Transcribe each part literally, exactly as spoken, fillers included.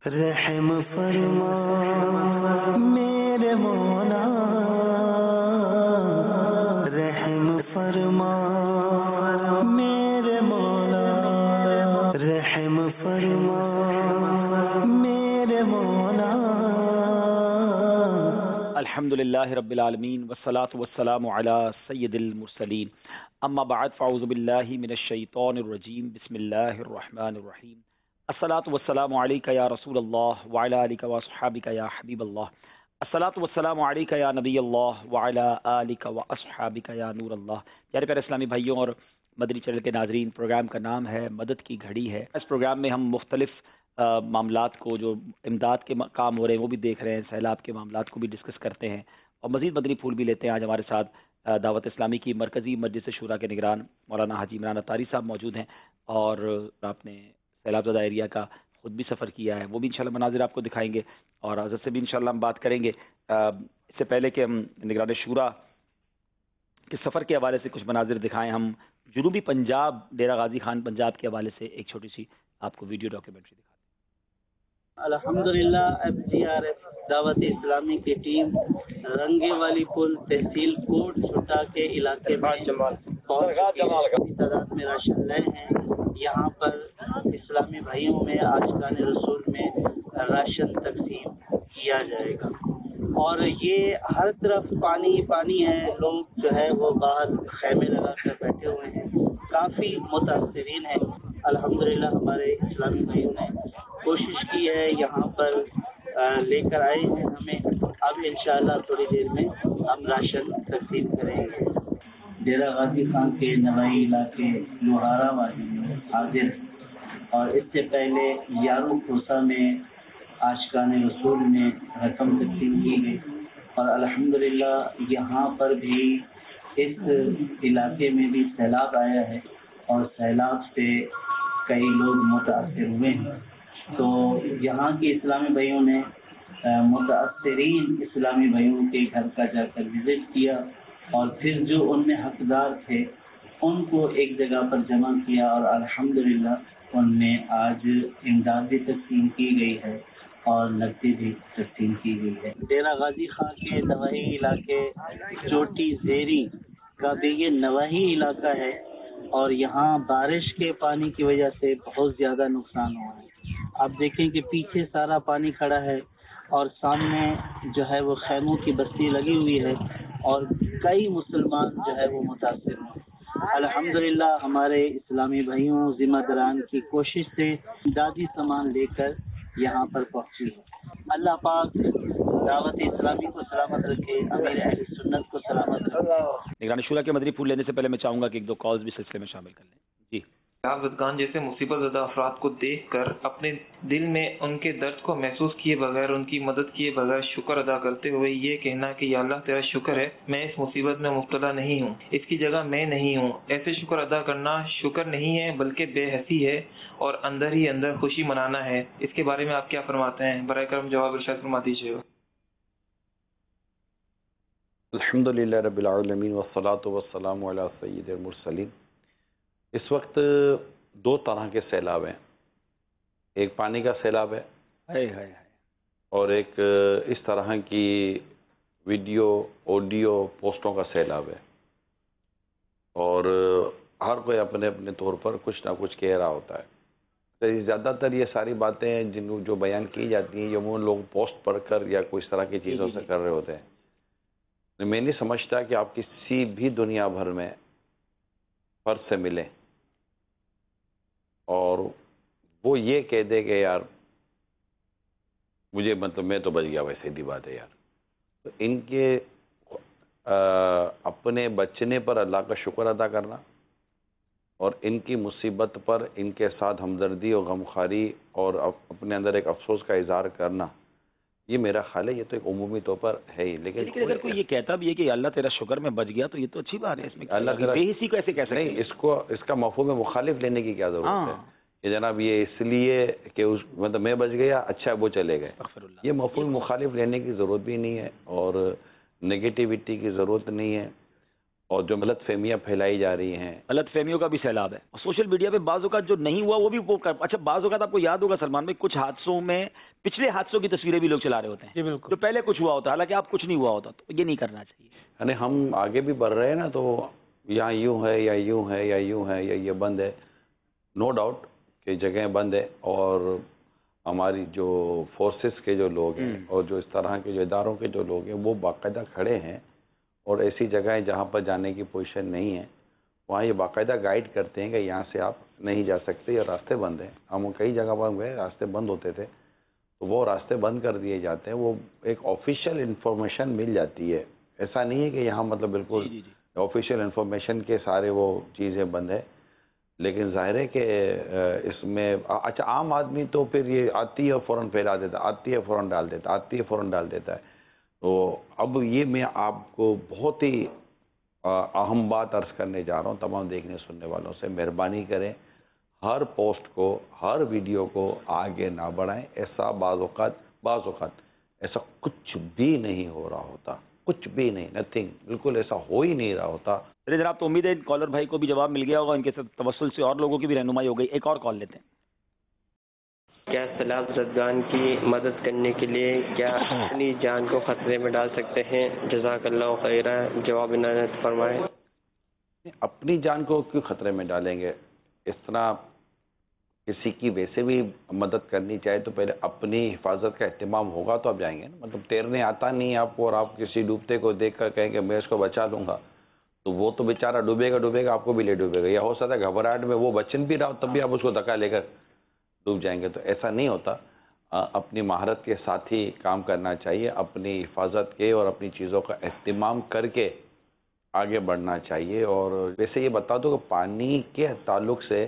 رحم فرما میرے مولا، رحم فرما میرے مولا، رحم فرما میرے مولا۔ الحمدللہ رب العالمین والصلاة والسلام علی سید المرسلین، اما بعد فاعوذ باللہ من الشیطان الرجیم، بسم اللہ الرحمن الرحیم۔ الصلاة والسلام علیکہ یا رسول اللہ وعلی آلکہ واصحابکہ یا حبیب اللہ، الصلاة والسلام علیکہ یا نبی اللہ وعلی آلکہ واصحابکہ یا نور اللہ۔ پیارے پیارے اسلامی بھائیوں اور مدنی چینل کے ناظرین، پروگرام کا نام ہے مدد کی گھڑی ہے۔ اس پروگرام میں ہم مختلف آ, معاملات کو، جو امداد کے کام ہو رہے ہیں وہ بھی دیکھ رہے ہیں، سیلاب کے معاملات کو بھی ڈسکس کرتے ہیں اور مزید مدنی پھول بھی لیتے ہیں۔ آج ہمارے ساتھ دعوت اسلامی کی مرکزی مجلس شورا کے نگران مولانا حاجی عمران اطاری صاحب موجود ہیں، اور آپ نے سیلاب زدہ ایریا کا خود بھی سفر کیا ہے، وہ بھی انشاءاللہ مناظر آپ کو دکھائیں گے، اور حضرت سے بھی انشاءاللہ ہم بات کریں گے۔ اس سے پہلے کہ ہم نگران شورا کے سفر کے حوالے سے کچھ مناظر دکھائیں، ہم جنوبی پنجاب ڈیرہ غازی خان پنجاب کے حوالے سے ایک چھوٹی سی آپ کو ویڈیو ڈاکیومنٹری دکھاتے ہیں۔ الحمدللہ ایف جی آر ایف دعوت اسلامی کی ٹیم رنگے والی پل تحصیل کوٹ چھٹا کے علاقے میں پہنچ تعداد میں راشن لے ہیں۔ یہاں پر اسلامی بھائیوں میں عاشقان رسول میں راشن تقسیم کیا جائے گا، اور یہ ہر طرف پانی پانی ہے، لوگ جو ہے وہ باہر خیمے لگا کر بیٹھے ہوئے ہیں، کافی متاثرین ہیں۔ الحمدللہ ہمارے اسلامی بھائیوں نے کوشش کی ہے، یہاں پر لے کر آئے ہیں ہمیں، اب انشاءاللہ تھوڑی دیر میں ہم راشن تقسیم کریں گے۔ ڈیرہ غازی خان کے نوائی علاقے لوہارا وادی میں حاضر، اور اس سے پہلے یارو کوسا میں عاشقان رسول میں رقم تقسیم کی گئی، اور الحمدللہ یہاں پر بھی اس علاقے میں بھی سیلاب آیا ہے، اور سیلاب سے کئی لوگ متاثر ہوئے ہیں۔ تو یہاں کے اسلامی بھائیوں نے متاثرین اسلامی بھائیوں کے گھر کا جا کر وزٹ کیا، اور پھر جو ان میں حقدار تھے ان کو ایک جگہ پر جمع کیا، اور الحمدللہ ان میں آج امداد بھی تقسیم کی گئی ہے اور نقدی بھی تقسیم کی گئی ہے۔ ڈیرہ غازی خان کے نواحی علاقے چوٹی زیری کا بھی یہ نواحی علاقہ ہے، اور یہاں بارش کے پانی کی وجہ سے بہت زیادہ نقصان ہوا ہے۔ آپ دیکھیں کہ پیچھے سارا پانی کھڑا ہے، اور سامنے جو ہے وہ خیموں کی بستی لگی ہوئی ہے، اور کئی مسلمان جو ہے وہ متاثر ہیں۔ الحمدللہ ہمارے اسلامی بھائیوں ذمہ داران کی کوشش سے امدادی سامان لے کر یہاں پر پہنچی ہے۔ اللہ پاک دعوت اسلامی کو سلامت رکھے، امیر اہل سنت کو سلامت رکھے۔ نگران شورا کے مدنی پھول لینے سے پہلے میں چاہوں گا کہ ایک دو کالز بھی سلسلے میں شامل کر لیں۔ جی، زدگان جیسے مصیبت زدہ افراد کو دیکھ کر اپنے دل میں ان کے درد کو محسوس کیے بغیر، ان کی مدد کیے بغیر شکر ادا کرتے ہوئے یہ کہنا کہ یا اللہ تیرا شکر ہے میں اس مصیبت میں مبتلا نہیں ہوں، اس کی جگہ میں نہیں ہوں، ایسے شکر ادا کرنا شکر نہیں ہے بلکہ بے حسی ہے، اور اندر ہی اندر خوشی منانا ہے۔ اس کے بارے میں آپ کیا فرماتے ہیں؟ برائے کرم جواب ارشاد فرما دیجیے گا۔ الحمدللہ رب العالمین والصلاة والسلام علی سید المرسلین۔ اس وقت دو طرح کے سیلاب ہیں، ایک پانی کا سیلاب ہے ہائے ہائے ہائے، اور ایک اس طرح کی ویڈیو آڈیو پوسٹوں کا سیلاب ہے، اور ہر کوئی اپنے اپنے طور پر کچھ نہ کچھ کہہ رہا ہوتا ہے۔ تو زیادہ تر یہ ساری باتیں جن جو بیان کی جاتی ہیں یہ وہ لوگ پوسٹ پڑھ کر یا کوئی اس طرح کی چیزوں سے کر رہے ہوتے ہیں۔ میں نہیں سمجھتا کہ آپ کسی بھی دنیا بھر میں فرد سے ملیں اور وہ یہ کہہ دے کہ یار مجھے مطلب میں تو بچ گیا، ویسے سیدھی بات ہے یار۔ تو ان کے اپنے بچنے پر اللہ کا شکر ادا کرنا، اور ان کی مصیبت پر ان کے ساتھ ہمدردی اور غمخواری اور اپنے اندر ایک افسوس کا اظہار کرنا، یہ میرا خیال ہے یہ تو ایک عمومی طور پر ہے ہی۔ لیکن لیکن اگر کوئی یہ کہتا بھی ہے کہ اللہ تیرا شکر میں بچ گیا تو یہ تو اچھی بات ہے، اس میں اللہ تعالیٰ بے حسی کو ایسے کہہ سکتے ہیں؟ نہیں، اس کو اس کا مفہوم مخالف لینے کی کیا ضرورت ہے کہ جناب یہ اس لیے کہ اس مطلب میں بچ گیا، اچھا وہ چلے گئے، یہ مفہوم مخالف لینے کی ضرورت بھی نہیں ہے، اور نگیٹیوٹی کی ضرورت نہیں ہے۔ اور جو غلط فہمیاں پھیلائی جا رہی ہیں. غلط فہمیوں کا بھی سیلاب ہے. اور سوشل میڈیا پہ بعض اوقات جو نہیں ہوا وہ بھی وہ کر... اچھا بعض اوقات آپ کو یاد ہوگا سلمان بھائی کچھ حادثوں میں پچھلے حادثوں کی تصویریں بھی لوگ چلا رہے ہوتے ہیں جو پہلے کچھ ہوا ہوتا ہے حالانکہ آپ کچھ نہیں ہوا ہوتا. تو یہ نہیں کرنا چاہیے. یعنی ہم آگے بھی بڑھ رہے ہیں نا تو یہاں یوں ہے یا یوں ہے یا یوں ہے یا یہ بند ہے. نو ڈاؤٹ کہ جگہیں بند ہے اور ہماری جو فورسز کے جو لوگ ہیں اور جو اس طرح کے جو اداروں کے جو لوگ ہیں وہ باقاعدہ کھڑے ہیں اور ایسی جگہیں جہاں پر جانے کی پوزیشن نہیں ہے وہاں یہ باقاعدہ گائیڈ کرتے ہیں کہ یہاں سے آپ نہیں جا سکتے یا راستے بند ہیں. ہم کئی جگہ پر گئے راستے بند ہوتے تھے تو وہ راستے بند کر دیے جاتے ہیں. وہ ایک آفیشیل انفارمیشن مل جاتی ہے. ایسا نہیں ہے کہ یہاں مطلب بالکل آفیشیل انفارمیشن کے سارے وہ چیزیں بند ہے. لیکن ظاہر ہے کہ اس میں اچھا عام آدمی تو پھر یہ آتی ہے فوراً پھیلا دیتا آتی ہے فوراً ڈال دیتا آتی ہے فوراً ڈال دیتا ہے. تو اب یہ میں آپ کو بہت ہی اہم بات عرض کرنے جا رہا ہوں تمام دیکھنے سننے والوں سے. مہربانی کریں ہر پوسٹ کو ہر ویڈیو کو آگے نہ بڑھائیں. ایسا بعض اوقات بعض اوقات ایسا کچھ بھی نہیں ہو رہا ہوتا. کچھ بھی نہیں نتھنگ بالکل ایسا ہو ہی نہیں رہا ہوتا. چلیے جناب تو امید ہے کالر بھائی کو بھی جواب مل گیا ہوگا. ان کے توسل سے اور لوگوں کی بھی رہنمائی ہو گئی. ایک اور کال لیتے ہیں. کیا سیلاب زدگان کی مدد کرنے کے لیے کیا اپنی جان کو خطرے میں ڈال سکتے ہیں؟ جزاک اللہ خیرہ. جواب عنایت فرمائیں. اپنی جان کو کیوں خطرے میں ڈالیں گے؟ اس طرح کسی کی ویسے بھی مدد کرنی چاہے تو پہلے اپنی حفاظت کا اہتمام ہوگا تو آپ جائیں گے نا. مطلب تیرنے آتا نہیں آپ کو اور آپ کسی ڈوبتے کو دیکھ کر کہیں کہ میں اس کو بچا لوں گا تو وہ تو بیچارہ ڈوبے گا ڈوبے گا آپ کو بھی لے ڈوبے گا. یا ہو سکتا ہے گھبراہٹ میں وہ بچن بھی رہا تب بھی آپ اس کو دھکا لے کر ڈوب جائیں گے. تو ایسا نہیں ہوتا. اپنی مہارت کے ساتھ ہی کام کرنا چاہیے. اپنی حفاظت کے اور اپنی چیزوں کا اہتمام کر کے آگے بڑھنا چاہیے. اور ویسے یہ بتا دو کہ پانی کے تعلق سے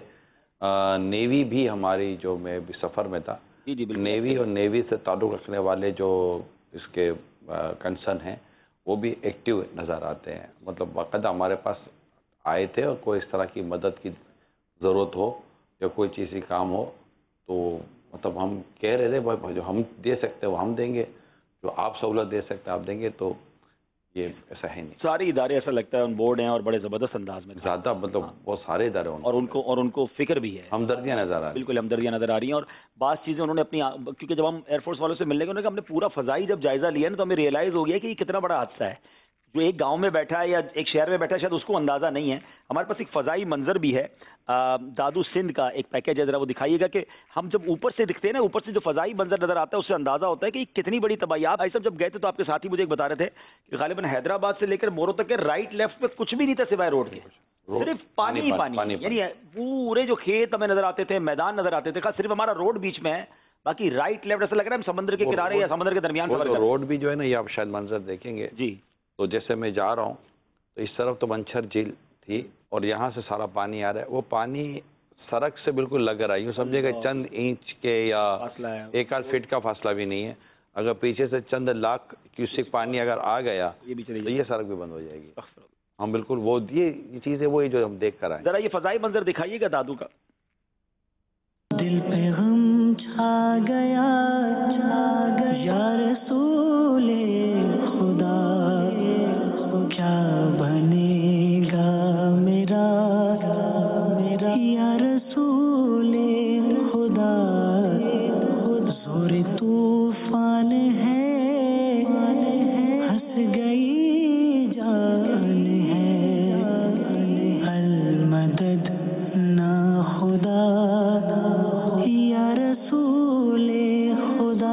نیوی بھی ہماری جو میں بھی سفر میں تھا جی جی نیوی اور نیوی سے تعلق رکھنے والے جو اس کے کنسرن ہیں وہ بھی ایکٹیو نظر آتے ہیں. مطلب باقاعدہ ہمارے پاس آئے تھے اور کوئی اس طرح کی مدد کی ضرورت ہو یا کوئی چیز کی کام ہو تو مطلب ہم کہہ رہے تھے جو ہم دے سکتے ہیں وہ ہم دیں گے جو آپ سہولت دے سکتے ہیں آپ دیں گے. تو یہ ایسا ہے نہیں. سارے ادارے ایسا لگتا ہے ان بورڈ ہیں اور بڑے زبردست انداز میں زیادہ مطلب بہت سارے ادارے اور ان کو اور ان کو فکر بھی ہے. ہمدردیاں نظر آ رہی ہیں. بالکل ہمدردیاں نظر آ رہی ہیں. اور بعض چیزیں انہوں نے اپنی کیونکہ جب ہم ایئر فورس والوں سے ملنے گئے انہوں نے کہا ہم نے پورا فضائی جب جائزہ لیا نا تو ہمیں ریئلائز ہو گیا کہ یہ کتنا بڑا حادثہ ہے. جو ایک گاؤں میں بیٹھا ہے یا ایک شہر میں بیٹھا ہے شاید اس کو اندازہ نہیں ہے. ہمارے پاس ایک فضائی منظر بھی ہے دادو سندھ کا ایک پیکیج ہے ذرا وہ دکھائیے گا کہ ہم جب اوپر سے دکھتے ہیں نا اوپر سے جو فضائی منظر نظر آتا ہے اس سے اندازہ ہوتا ہے کہ کتنی بڑی تباہی. آپ ایسا جب گئے تھے تو آپ کے ساتھی مجھے ایک بتا رہے تھے کہ غالباً حیدرآباد سے لے کر مورو تک کے رائٹ لیفٹ پہ کچھ بھی نہیں تھا سوائے روڈ کے صرف پانی ہی پانی. یعنی پورے جو کھیت ہمیں نظر آتے تھے میدان نظر آتے تھے صرف ہمارا روڈ بیچ میں ہے باقی رائٹ لیفٹ ایسا لگ رہا ہے ہم سمندر کے کنارے یا سمندر کے درمیان. روڈ بھی جو ہے نا یہ آپ شاید منظر دیکھیں گے جی. تو جیسے میں جا رہا ہوں تو اس طرف تو منچھر جھیل تھی اور یہاں سے سارا پانی آ رہا ہے. وہ پانی سڑک سے بالکل لگ رہا ہے. یوں سمجھے کہ چند انچ کے یا ایک آدھ فٹ کا فاصلہ بھی نہیں ہے. اگر پیچھے سے چند لاکھ کیوسک پانی اگر آ گیا تو یہ سڑک بھی بند ہو جائے گی. ہم بالکل وہ یہ چیز ہے وہی جو ہم دیکھ کر آئے. ذرا یہ فضائی منظر دکھائیے گا دادو کا. دل پہ غم چھا گیا یا رسول خدا کیا بنے گا میرا میرا یا رسول خدا. زور طوفان ہے ہنس گئی جان ہے المدد نہ خدا یا رسول خدا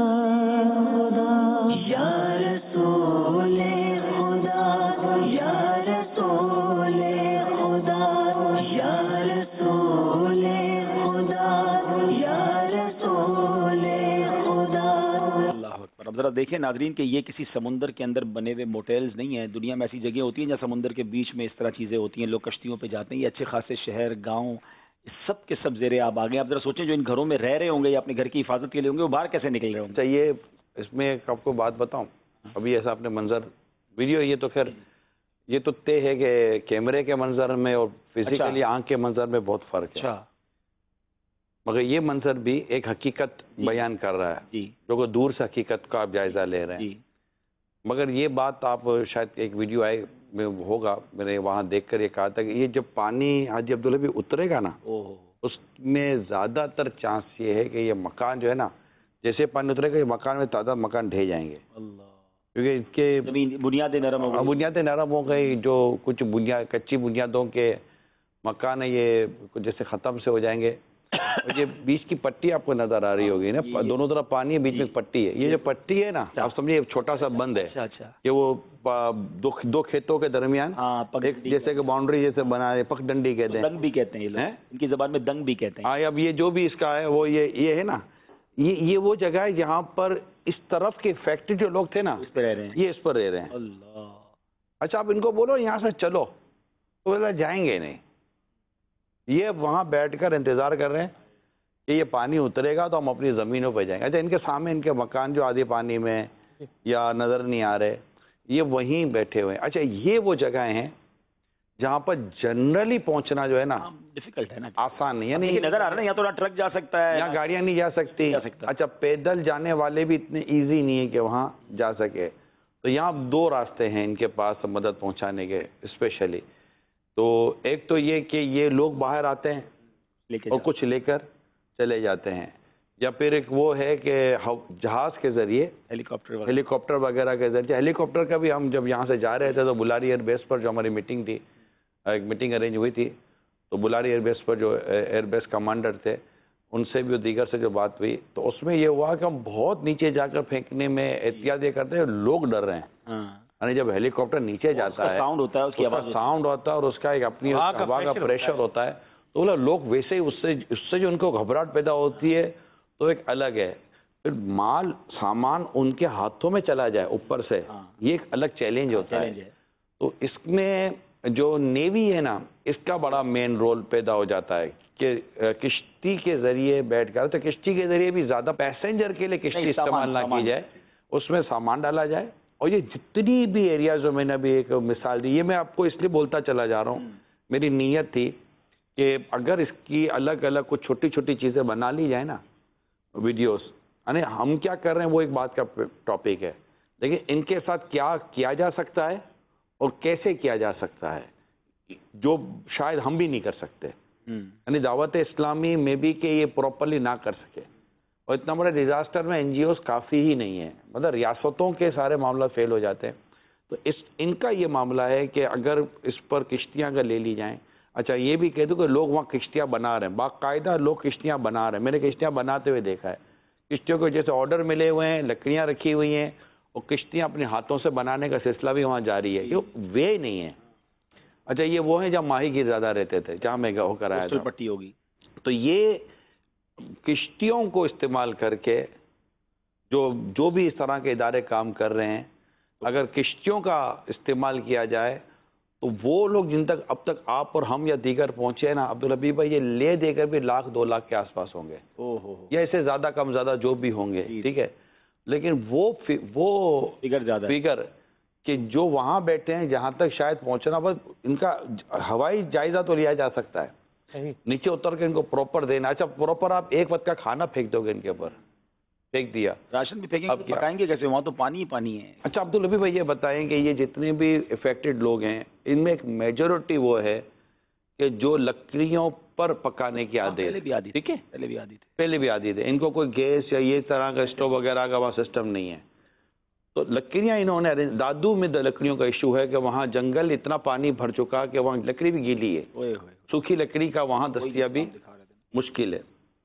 یا رسول خدا یا رسول خدا یا رسول خدا یا رسول خدا. اللہ اکبر. اب ذرا دیکھیں ناظرین کہ یہ کسی سمندر کے اندر بنے ہوئے موٹیلز نہیں ہیں. دنیا میں ایسی جگہ ہوتی ہیں جہاں سمندر کے بیچ میں اس طرح چیزیں ہوتی ہیں. لوگ کشتیوں پہ جاتے ہیں. یہ اچھے خاصے شہر گاؤں سب کے سب زیر آب آ گئے. آپ ذرا سوچیں جو ان گھروں میں رہ رہے ہوں گے یا اپنے گھر کی حفاظت کے لیے ہوں گے وہ باہر کیسے نکل رہے ہوں گے. چاہیے اس میں ایک آپ کو بات بتاؤں. ابھی ایسا اپنے منظر ویڈیو یہ تو خیر یہ تو طے ہے کہ کیمرے کے منظر میں اور فزیکلی آنکھ کے منظر میں بہت فرق ہے. مگر یہ منظر بھی ایک حقیقت بیان کر رہا ہے جو کہ دور سے حقیقت کا آپ جائزہ لے رہے ہیں. مگر یہ بات آپ شاید ایک ویڈیو آئے میں ہوگا، میں نے وہاں دیکھ کر یہ کہا تھا کہ یہ جب پانی حاجی عبداللہ بھی اترے گا نا، اس میں زیادہ تر چانس یہ ہے کہ یہ مکان جو ہے نا، جیسے پانی اترے گا یہ مکان میں تعداد مکان ڈھہ جائیں گے، کیونکہ ان کے بنیادیں نرم ہو گئی، بنیادیں نرم ہو گئی، جو کچھ بنیاد کچی بنیادوں کے مکان ہے یہ جیسے ختم سے ہو جائیں گے. اور یہ بیچ کی پٹی آپ کو نظر آ رہی ہوگی نا، دونوں طرف پانی ہے، بیچ میں پٹی ہے. یہ جو پٹی ہے نا، آپ سمجھے چھوٹا سا بند ہے کہ وہ دو کھیتوں کے درمیان جیسے کہ باؤنڈری جیسے بنا ہے، پک ڈنڈی کہتے ہیں، دنگ بھی کہتے ہیں ان کی زبان میں، دنگ بھی کہتے ہیں. ہاں، اب یہ جو بھی اس کا ہے وہ یہ یہ ہے نا، یہ یہ وہ جگہ ہے جہاں پر اس طرف کے فیکٹری جو لوگ تھے نا، اس پہ رہ رہے ہیں، یہ اس پر رہ رہے ہیں. اللہ. اچھا آپ ان کو بولو یہاں سے چلو، تو بولا جائیں گے نہیں. یہ وہاں بیٹھ کر انتظار کر رہے ہیں کہ یہ پانی اترے گا تو ہم اپنی زمینوں پہ جائیں گے. اچھا ان کے سامنے ان کے مکان جو آدھی پانی میں یا نظر نہیں آ رہے، یہ وہیں بیٹھے ہوئے ہیں. اچھا یہ وہ جگہیں ہیں جہاں پر جنرلی پہنچنا جو ہے نا ڈیفیکلٹ ہے نا، آسان نہیں ہے. نہیں نظر آ رہا ہے نا، یہاں تو ٹرک جا سکتا ہے، یہاں گاڑیاں نہیں جا سکتی. اچھا پیدل جانے والے بھی اتنے ایزی نہیں ہے کہ وہاں جا سکے. تو یہاں دو راستے ہیں ان کے پاس مدد پہنچانے کے اسپیشلی. تو ایک تو یہ کہ یہ لوگ باہر آتے ہیں اور کچھ لے کر چلے جاتے ہیں، یا پھر ایک وہ ہے کہ جہاز کے ذریعے، ہیلی کاپٹر ہیلی کاپٹر وغیرہ کے ذریعے. ہیلی کاپٹر کا بھی ہم جب یہاں سے جا رہے تھے تو بلاری ایئر بیس پر جو ہماری میٹنگ تھی، ایک میٹنگ ارینج ہوئی تھی، تو بلاری ایئر بیس پر جو ایئر بیس کمانڈر تھے ان سے بھی دیگر سے جو بات ہوئی تو اس میں یہ ہوا کہ ہم بہت نیچے جا کر پھینکنے میں احتیاط یہ کرتے ہیں، لوگ ڈر رہے ہیں. یعنی جب ہیلی کاپٹر نیچے جاتا ہے، ساؤنڈ ہوتا ہے، اس کی آواز ساؤنڈ ہوتا ہے اور اس کا ایک اپنی ہوا کا پریشر ہوتا ہے، تو بولا لوگ ویسے ہی اس سے اس سے جو ان کو گھبراہٹ پیدا ہوتی ہے تو ایک الگ ہے. پھر مال سامان ان کے ہاتھوں میں چلا جائے اوپر سے، یہ ایک الگ چیلنج ہوتا ہے. تو اس میں جو نیوی ہے نا، اس کا بڑا مین رول پیدا ہو جاتا ہے کہ کشتی کے ذریعے بیٹھ کر، تو کشتی کے ذریعے بھی زیادہ پیسنجر کے لیے کشتی استعمال نہ کی جائے، اس میں سامان ڈالا جائے. اور یہ جتنی بھی ایریاز جو میں نے ابھی ایک مثال دی، یہ میں آپ کو اس لیے بولتا چلا جا رہا ہوں، میری نیت تھی کہ اگر اس کی الگ الگ کچھ چھوٹی چھوٹی چیزیں بنا لی جائیں نا، ویڈیوز، یعنی ہم کیا کر رہے ہیں وہ ایک بات کا ٹاپک ہے، لیکن ان کے ساتھ کیا کیا جا سکتا ہے اور کیسے کیا جا سکتا ہے، جو شاید ہم بھی نہیں کر سکتے. یعنی دعوت اسلامی میں بھی کہ یہ پراپرلی نہ کر سکے. اور اتنا بڑے ڈیزاسٹر میں این جی اوز کافی ہی نہیں ہیں، مطلب ریاستوں کے سارے معاملات فیل ہو جاتے ہیں. تو اس ان کا یہ معاملہ ہے کہ اگر اس پر کشتیاں اگر لے لی جائیں. اچھا یہ بھی کہہ دوں کہ لوگ وہاں کشتیاں بنا رہے ہیں، باقاعدہ لوگ کشتیاں بنا رہے ہیں، میں نے کشتیاں بناتے ہوئے دیکھا ہے. کشتیوں کو جیسے آرڈر ملے ہوئے ہیں، لکڑیاں رکھی ہوئی ہیں، اور کشتیاں اپنے ہاتھوں سے بنانے کا سلسلہ بھی وہاں جاری ہے. یہ وے نہیں ہے. اچھا یہ وہ ہیں جہاں ماہی گیر زیادہ رہتے تھے، جہاں میں ہو کر آیا تھا، پٹی ہوگی. تو یہ کشتیوں کو استعمال کر کے جو جو بھی اس طرح کے ادارے کام کر رہے ہیں، اگر کشتیوں کا استعمال کیا جائے تو وہ لوگ جن تک اب تک آپ اور ہم یا دیگر پہنچے نا عبدالحبیب بھائی، یہ لے دے کر بھی لاکھ دو لاکھ کے آس پاس ہوں گے، یا اسے زیادہ کم زیادہ جو بھی ہوں گے، ٹھیک ہے. لیکن وہ وہ فگر زیادہ فگر کہ جو وہاں بیٹھے ہیں جہاں تک شاید پہنچنا، بس ان کا ہوائی جائزہ تو لیا جا سکتا ہے، نیچے اتر کے ان کو پراپر دینا. اچھا پراپر آپ ایک وقت کا کھانا پھینک دو گے ان کے اوپر، پھینک دیا، راشن بھی پھینکیں گے، پکائیں گے کیسے؟ وہاں تو پانی ہی پانی ہے. اچھا عبدالحبیب بھائی یہ بتائیں کہ یہ جتنے بھی افیکٹڈ لوگ ہیں ان میں ایک میجورٹی وہ ہے کہ جو لکڑیوں پر پکانے کی عادت، پہلے بھی عادی، ٹھیک ہے، پہلے بھی عادی تھے، پہلے بھی عادی تھے، ان کو کوئی گیس یا یہ طرح کا اسٹوو وغیرہ کا وہاں سسٹم نہیں ہے. تو لکڑیاں انہوں نے، دادو میں لکڑیوں کا ایشو ہے کہ وہاں جنگل اتنا پانی بھر چکا کہ وہاں لکڑی بھی گیلی ہے، سوکھی لکڑی کا وہاں دستیابی مشکل ہے.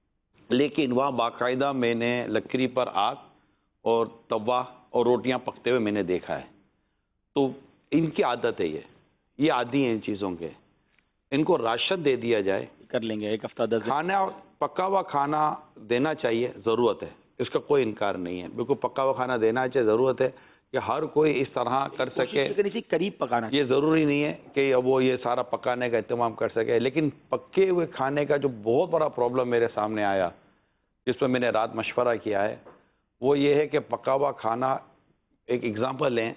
لیکن وہاں باقاعدہ میں نے لکڑی پر آگ اور توا اور روٹیاں پکتے ہوئے میں نے دیکھا ہے. تو ان کی عادت ہے، یہ یہ عادی ہیں ان چیزوں کے. ان کو راشن دے دیا جائے، کر لیں گے ایک ہفتہ دس کھانا پکا ہوا کھانا دینا چاہیے، ضرورت ہے، اس کا کوئی انکار نہیں ہے، بالکل پکا ہوا کھانا دینا چاہیے، ضرورت ہے کہ ہر کوئی اس طرح کر سکے. قریب پکانا، یہ ضروری نہیں ہے کہ وہ یہ سارا پکانے کا اہتمام کر سکے. لیکن پکے ہوئے کھانے کا جو بہت بڑا پرابلم میرے سامنے آیا، جس پر میں نے رات مشورہ کیا ہے، وہ یہ ہے کہ پکا ہوا کھانا، ایک ایگزامپل لیں،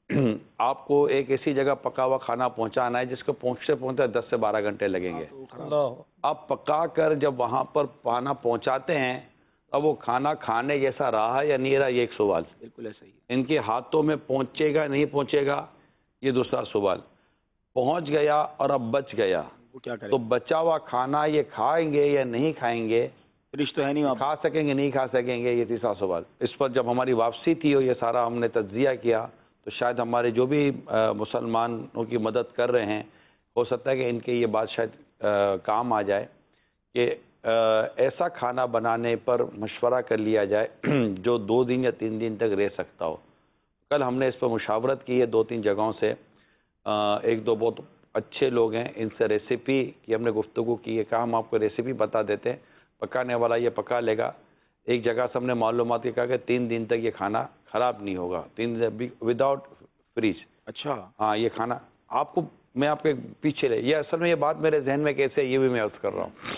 آپ کو ایک ایسی جگہ پکا ہوا کھانا پہنچانا ہے جس کو پہنچتے پہنچتے دس سے بارہ گھنٹے لگیں گے. آپ پکا کر جب وہاں پر کھانا پہنچاتے ہیں، اب وہ کھانا کھانے جیسا رہا یا نہیں رہا، یہ ایک سوال. بالکل ایسا ہی ہے. ان کے ہاتھوں میں پہنچے گا نہیں پہنچے گا، یہ دوسرا سوال پہنچ گیا اور اب بچ گیا وہ کیا کریں؟ تو بچا ہوا کھانا یہ کھائیں گے یا نہیں کھائیں گے؟ فریج تو ہے نہیں وہاں، کھا سکیں گے نہیں کھا سکیں گے؟ یہ تیسرا سوال. اس پر جب ہماری واپسی تھی اور یہ سارا ہم نے تجزیہ کیا تو شاید ہمارے جو بھی مسلمانوں کی مدد کر رہے ہیں ہو سکتا ہے کہ ان کے یہ بات شاید کام آ جائے کہ ایسا کھانا بنانے پر مشورہ کر لیا جائے جو دو دن یا تین دن تک رہ سکتا ہو. کل ہم نے اس پر مشاورت کی ہے دو تین جگہوں سے، ایک دو بہت اچھے لوگ ہیں ان سے ریسیپی کی ہم نے گفتگو کی ہے، کہا ہم آپ کو ریسیپی بتا دیتے ہیں، پکانے والا یہ پکا لے گا. ایک جگہ سے ہم نے معلومات کہا کہ تین دن تک یہ کھانا خراب نہیں ہوگا، تین دن وداؤٹ فریج. اچھا ہاں یہ کھانا آپ کو میں آپ کے پیچھے لے، یہ اصل میں یہ بات میرے ذہن میں کیسے یہ بھی میں عرض کر رہا ہوں.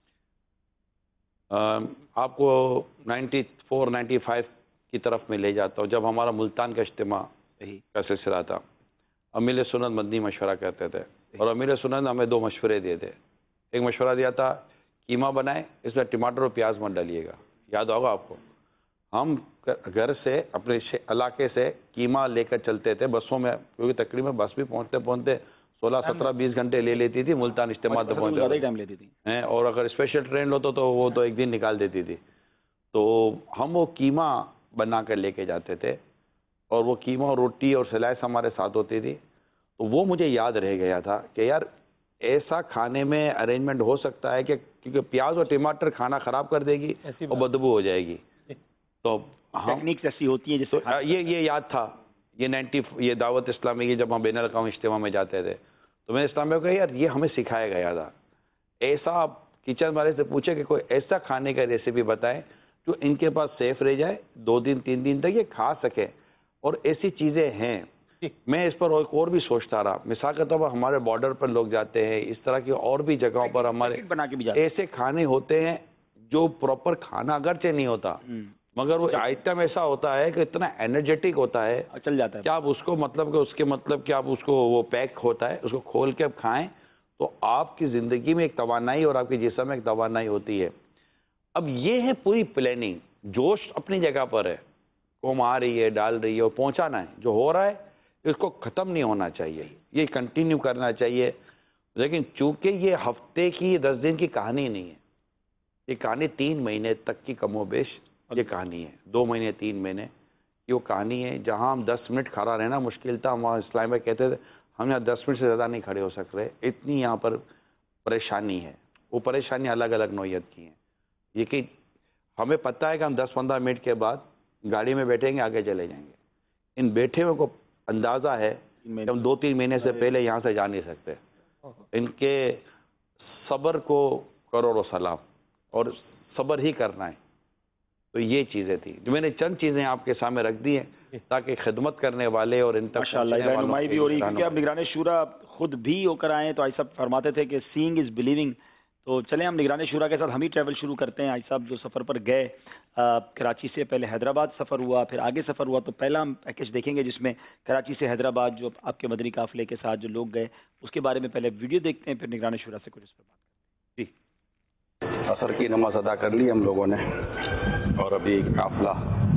آپ کو نائنٹی فور نائنٹی فائیو کی طرف میں لے جاتا ہوں جب ہمارا ملتان کا اجتماع کا سلسلہ تھا. امیر سنت مدنی مشورہ کہتے تھے اور امیر سنت ہمیں دو مشورے دیے تھے. ایک مشورہ دیا تھا قیمہ بنائیں، اس میں ٹماٹر اور پیاز مت ڈالیے گا. یاد ہوگا آپ کو، ہم گھر سے اپنے علاقے سے قیمہ لے کر چلتے تھے بسوں میں، کیونکہ تقریباً بس بھی پہنچتے پہنچتے سولہ سترہ بیس گھنٹے لے لیتی تھی ملتان اجتماع تک پہنچتے، زیادہ ٹائم لیتی تھی، اور اگر اسپیشل ٹرین ہوتا تو وہ تو ایک دن نکال دیتی تھی. تو ہم وہ قیمہ بنا کر لے کے جاتے تھے اور وہ قیمہ روٹی اور سلائس ہمارے ساتھ ہوتی تھی. تو وہ مجھے یاد رہ گیا تھا کہ یار ایسا کھانے میں ارینجمنٹ ہو سکتا ہے کہ کیونکہ پیاز اور ٹماٹر کھانا خراب کر دے گی اور بدبو ہو جائے گی. تو ٹیکنیکس ایسی ہوتی ہیں جس تو یہ یہ یاد تھا. یہ نائنٹی یہ دعوت اسلامی کی جب ہم بین الاقوامی اجتماع میں جاتے تھے تو میں نے اسلامیہ کو کہا یار یہ ہمیں سکھایا گیا تھا. ایسا آپ کچن والے سے پوچھے کہ کوئی ایسا کھانے کا ریسیپی بتائیں جو ان کے پاس سیف رہ جائے، دو دن تین دن تک یہ کھا سکے. اور ایسی چیزیں ہیں. میں اس پر ایک اور بھی سوچتا رہا، مثال کے طور پر ہمارے بارڈر پر لوگ جاتے ہیں، اس طرح کی اور بھی جگہوں پر ہمارے بنا کے بھی جاتے ہیں، ایسے کھانے ہوتے ہیں جو پراپر کھانا اگرچہ نہیں ہوتا مگر وہ آئٹم ایسا ہوتا ہے کہ اتنا انرجیٹک ہوتا ہے چل جاتا ہے کہ آپ اس کو مطلب کہ اس کے مطلب کہ آپ اس کو وہ پیک ہوتا ہے، اس کو کھول کے آپ کھائیں تو آپ کی زندگی میں ایک توانائی اور آپ کے جسم میں ایک توانائی ہوتی ہے. اب یہ ہے پوری پلاننگ. جوش اپنی جگہ پر ہے، قوم آ رہی ہے ڈال رہی ہے اور پہنچانا ہے. جو ہو رہا ہے اس کو ختم نہیں ہونا چاہیے، یہ کنٹینیو کرنا چاہیے. لیکن چونکہ یہ ہفتے کی دس دن کی کہانی نہیں ہے، یہ کہانی تین مہینے تک کی کم و بیش یہ کہانی ہے. دو مہینے تین مہینے یہ وہ کہانی ہے جہاں ہم دس منٹ کھڑا رہنا مشکل تھا. ہم وہاں اسلام میں کہتے تھے ہم یہاں دس منٹ سے زیادہ نہیں کھڑے ہو سک رہے، اتنی یہاں پر پریشانی ہے. وہ پریشانی الگ الگ نوعیت کی ہیں. یہ کہ ہمیں پتہ ہے کہ ہم دس پندرہ منٹ کے بعد گاڑی میں بیٹھیں گے آگے چلے جائیں گے. ان بیٹھے ہوئے کو اندازہ ہے کہ ہم دو تین مہینے سے پہلے یہاں سے جا نہیں سکتے. ان کے صبر کو کروڑوں سلام، اور صبر ہی کرنا ہے. تو یہ چیزیں تھیں جو میں نے چند چیزیں آپ کے سامنے رکھ دی ہیں تاکہ خدمت کرنے والے اور ان تک ماشاءاللہ رہنمائی بھی ہو رہی ہے. کیونکہ آپ نگران شورا خود بھی ہو کر آئے ہیں تو آئی صاحب فرماتے تھے کہ سینگ از بلیونگ. تو چلیں ہم نگران شورا کے ساتھ ہم ہی ٹریول شروع کرتے ہیں. آئی صاحب جو سفر پر گئے کراچی سے، پہلے حیدرآباد سفر ہوا پھر آگے سفر ہوا، تو پہلا ہم پیکیج دیکھیں گے جس میں کراچی سے حیدرآباد جو آپ کے مدنی قافلے کے ساتھ جو لوگ گئے اس کے بارے میں پہلے ویڈیو دیکھتے ہیں، پھر نگران شورا سے کچھ اس پر بات کرتے ہیں. جی عصر کی نماز ادا کر لی ہم لوگوں نے اور ابھی قافلہ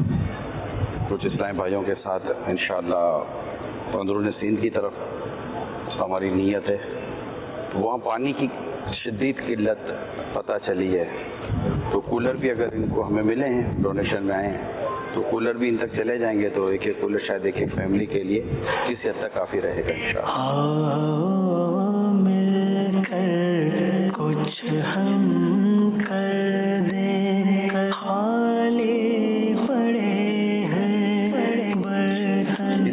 کچھ اسلامی بھائیوں کے ساتھ انشاءاللہ اندرون سندھ کی طرف ہماری نیت ہے. وہاں پانی کی شدید قلت پتہ چلی ہے تو کولر بھی اگر ان کو ہمیں ملے ہیں ڈونیشن میں آئے ہیں تو کولر بھی ان تک چلے جائیں گے تو ایک ایک کولر شاید ایک ایک فیملی کے لیے کسی حد تک کافی رہے گا انشاءاللہ. مل کر کچھ ہم کر دیں، خالی پڑے ہیں برتن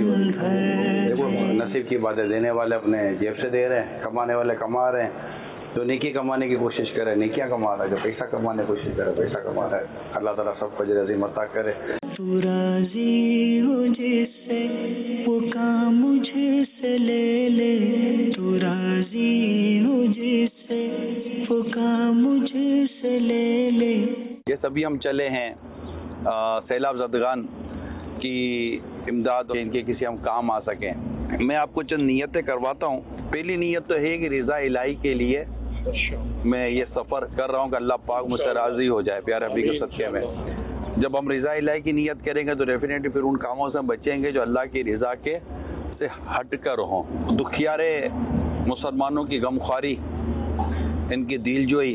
دیکھو نصیب کی باتیں دینے والے اپنے جیب سے دے رہے ہیں، کمانے والے کما رہے ہیں. تو نیکی کمانے کی کوشش کرے، نیکیاں کما رہا ہے. جو پیسہ کمانے کی کوشش کرے پیسہ کما رہا ہے. اللہ تعالیٰ سب کو اجر عظیم عطا کرے. تو راضی ہو جس سے وہ کام مجھے سے لے لے، تو راضی ہو جس سے وہ کام مجھے سے لے لے. یہ سبھی ہم چلے ہیں سیلاب زدگان کی امداد ان کے کسی ہم کام آ سکیں. میں آپ کو چند نیتیں کرواتا ہوں. پہلی نیت تو ہے کہ رضا الہی کے لیے میں یہ سفر کر رہا ہوں کہ اللہ پاک مجھ سے راضی ہو جائے پیارے نبی کے صدقے میں. جب ہم رضا الہی کی نیت کریں گے تو ڈیفینیٹلی پھر ان کاموں سے ہم بچیں گے جو اللہ کی رضا کے سے ہٹ کر ہوں. دکھیارے مسلمانوں کی غمخواری، ان کی دل جوئی،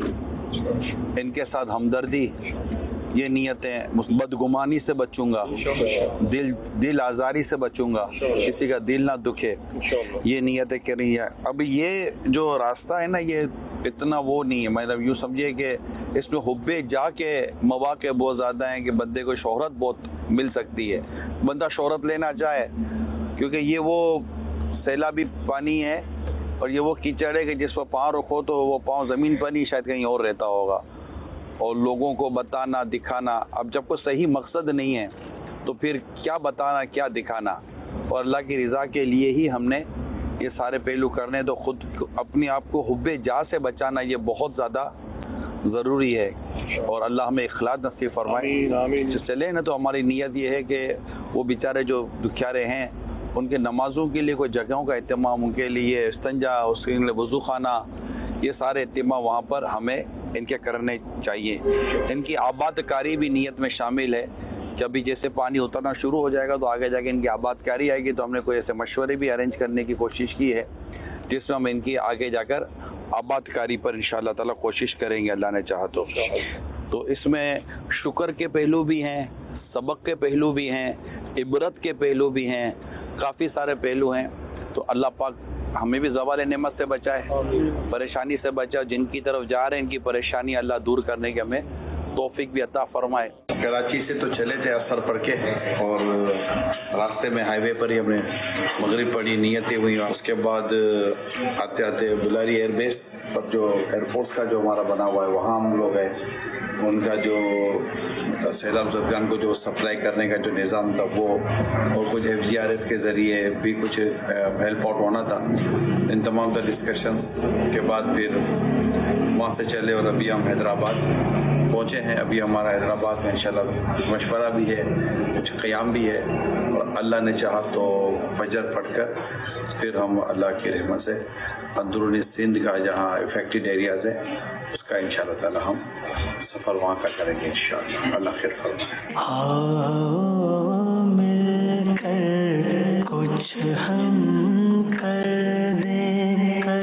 ان کے ساتھ ہمدردی، یہ نیتیں. بدگمانی سے بچوں گا، دل دل آزاری سے بچوں گا، کسی کا دل نہ دکھے، یہ نیتیں کرنی ہے. اب یہ جو راستہ ہے نا، یہ اتنا وہ نہیں ہے. مطلب یوں سمجھیے کہ اس میں حب جا کے مواقع بہت زیادہ ہیں کہ بندے کو شہرت بہت مل سکتی ہے. بندہ شہرت لینا چاہے، کیونکہ یہ وہ سیلابی پانی ہے اور یہ وہ کیچڑ ہے کہ جس پر پاؤں رکھو تو وہ پاؤں زمین پر نہیں، شاید کہیں اور رہتا ہوگا. اور لوگوں کو بتانا دکھانا، اب جب کوئی صحیح مقصد نہیں ہے تو پھر کیا بتانا کیا دکھانا. اور اللہ کی رضا کے لیے ہی ہم نے یہ سارے پہلو کرنے. تو خود اپنے آپ کو حب جا سے بچانا یہ بہت زیادہ ضروری ہے. اور اللہ ہمیں اخلاص نصیب فرمائے. چلے نا، تو ہماری نیت یہ ہے کہ وہ بیچارے جو دکھیارے ہیں ان کے نمازوں کے لیے کوئی جگہوں کا اہتمام، ان کے لیے استنجا، اس کے لیے وضو خانہ، یہ سارے اہتمام وہاں پر ہمیں ان کے کرنے چاہیے. ان کی آباد کاری بھی نیت میں شامل ہے کہ ابھی جیسے پانی اترنا شروع ہو جائے گا تو آگے جا کے ان کی آباد کاری آئے گی. تو ہم نے کوئی ایسے مشورے بھی ارینج کرنے کی کوشش کی ہے جس میں ہم ان کی آگے جا کر آباد کاری پر انشاءاللہ تعالی کوشش کریں گے اللہ نے چاہا تو. تو اس میں شکر کے پہلو بھی ہیں، سبق کے پہلو بھی ہیں، عبرت کے پہلو بھی ہیں، کافی سارے پہلو ہیں. تو اللہ پاک ہمیں بھی زوال نعمت سے بچائے، پریشانی سے بچائے. جن کی طرف جا رہے ہیں ان کی پریشانی اللہ دور کرنے کے ہمیں توفیق بھی عطا فرمائے. کراچی سے تو چلے تھے اثر پڑھ کے، اور راستے میں ہائی وے پر ہی ہم نے مغرب پڑھی، نیتیں ہوئی. اس کے بعد آتے آتے بلاری ایئر بیس پر جو ایئر فورس کا جو ہمارا بنا ہوا ہے وہاں ہم لوگ ہیں. ان کا جو سیلاب زدگان کو جو سپلائی کرنے کا جو نظام تھا وہ، اور کچھ ایف جی آر ایف کے ذریعے بھی کچھ ہیلپ آؤٹ ہونا تھا. ان تمام تر ڈسکشن کے بعد پھر وہاں سے چلے اور ابھی ہم حیدرآباد پہنچے ہیں. ابھی ہمارا حیدرآباد میں انشاءاللہ مشورہ بھی ہے، کچھ قیام بھی ہے، اور اللہ نے چاہا تو فجر پڑھ کر پھر ہم اللہ کی رحمت سے اندرونی سندھ کا جہاں افیکٹڈ ایریاز ہے اس کا انشاءاللہ تعالی ہم سفر وہاں کا کریں گے انشاءاللہ. اللہ خیر فرمائے. آؤ مل کر کچھ ہم کر دیں،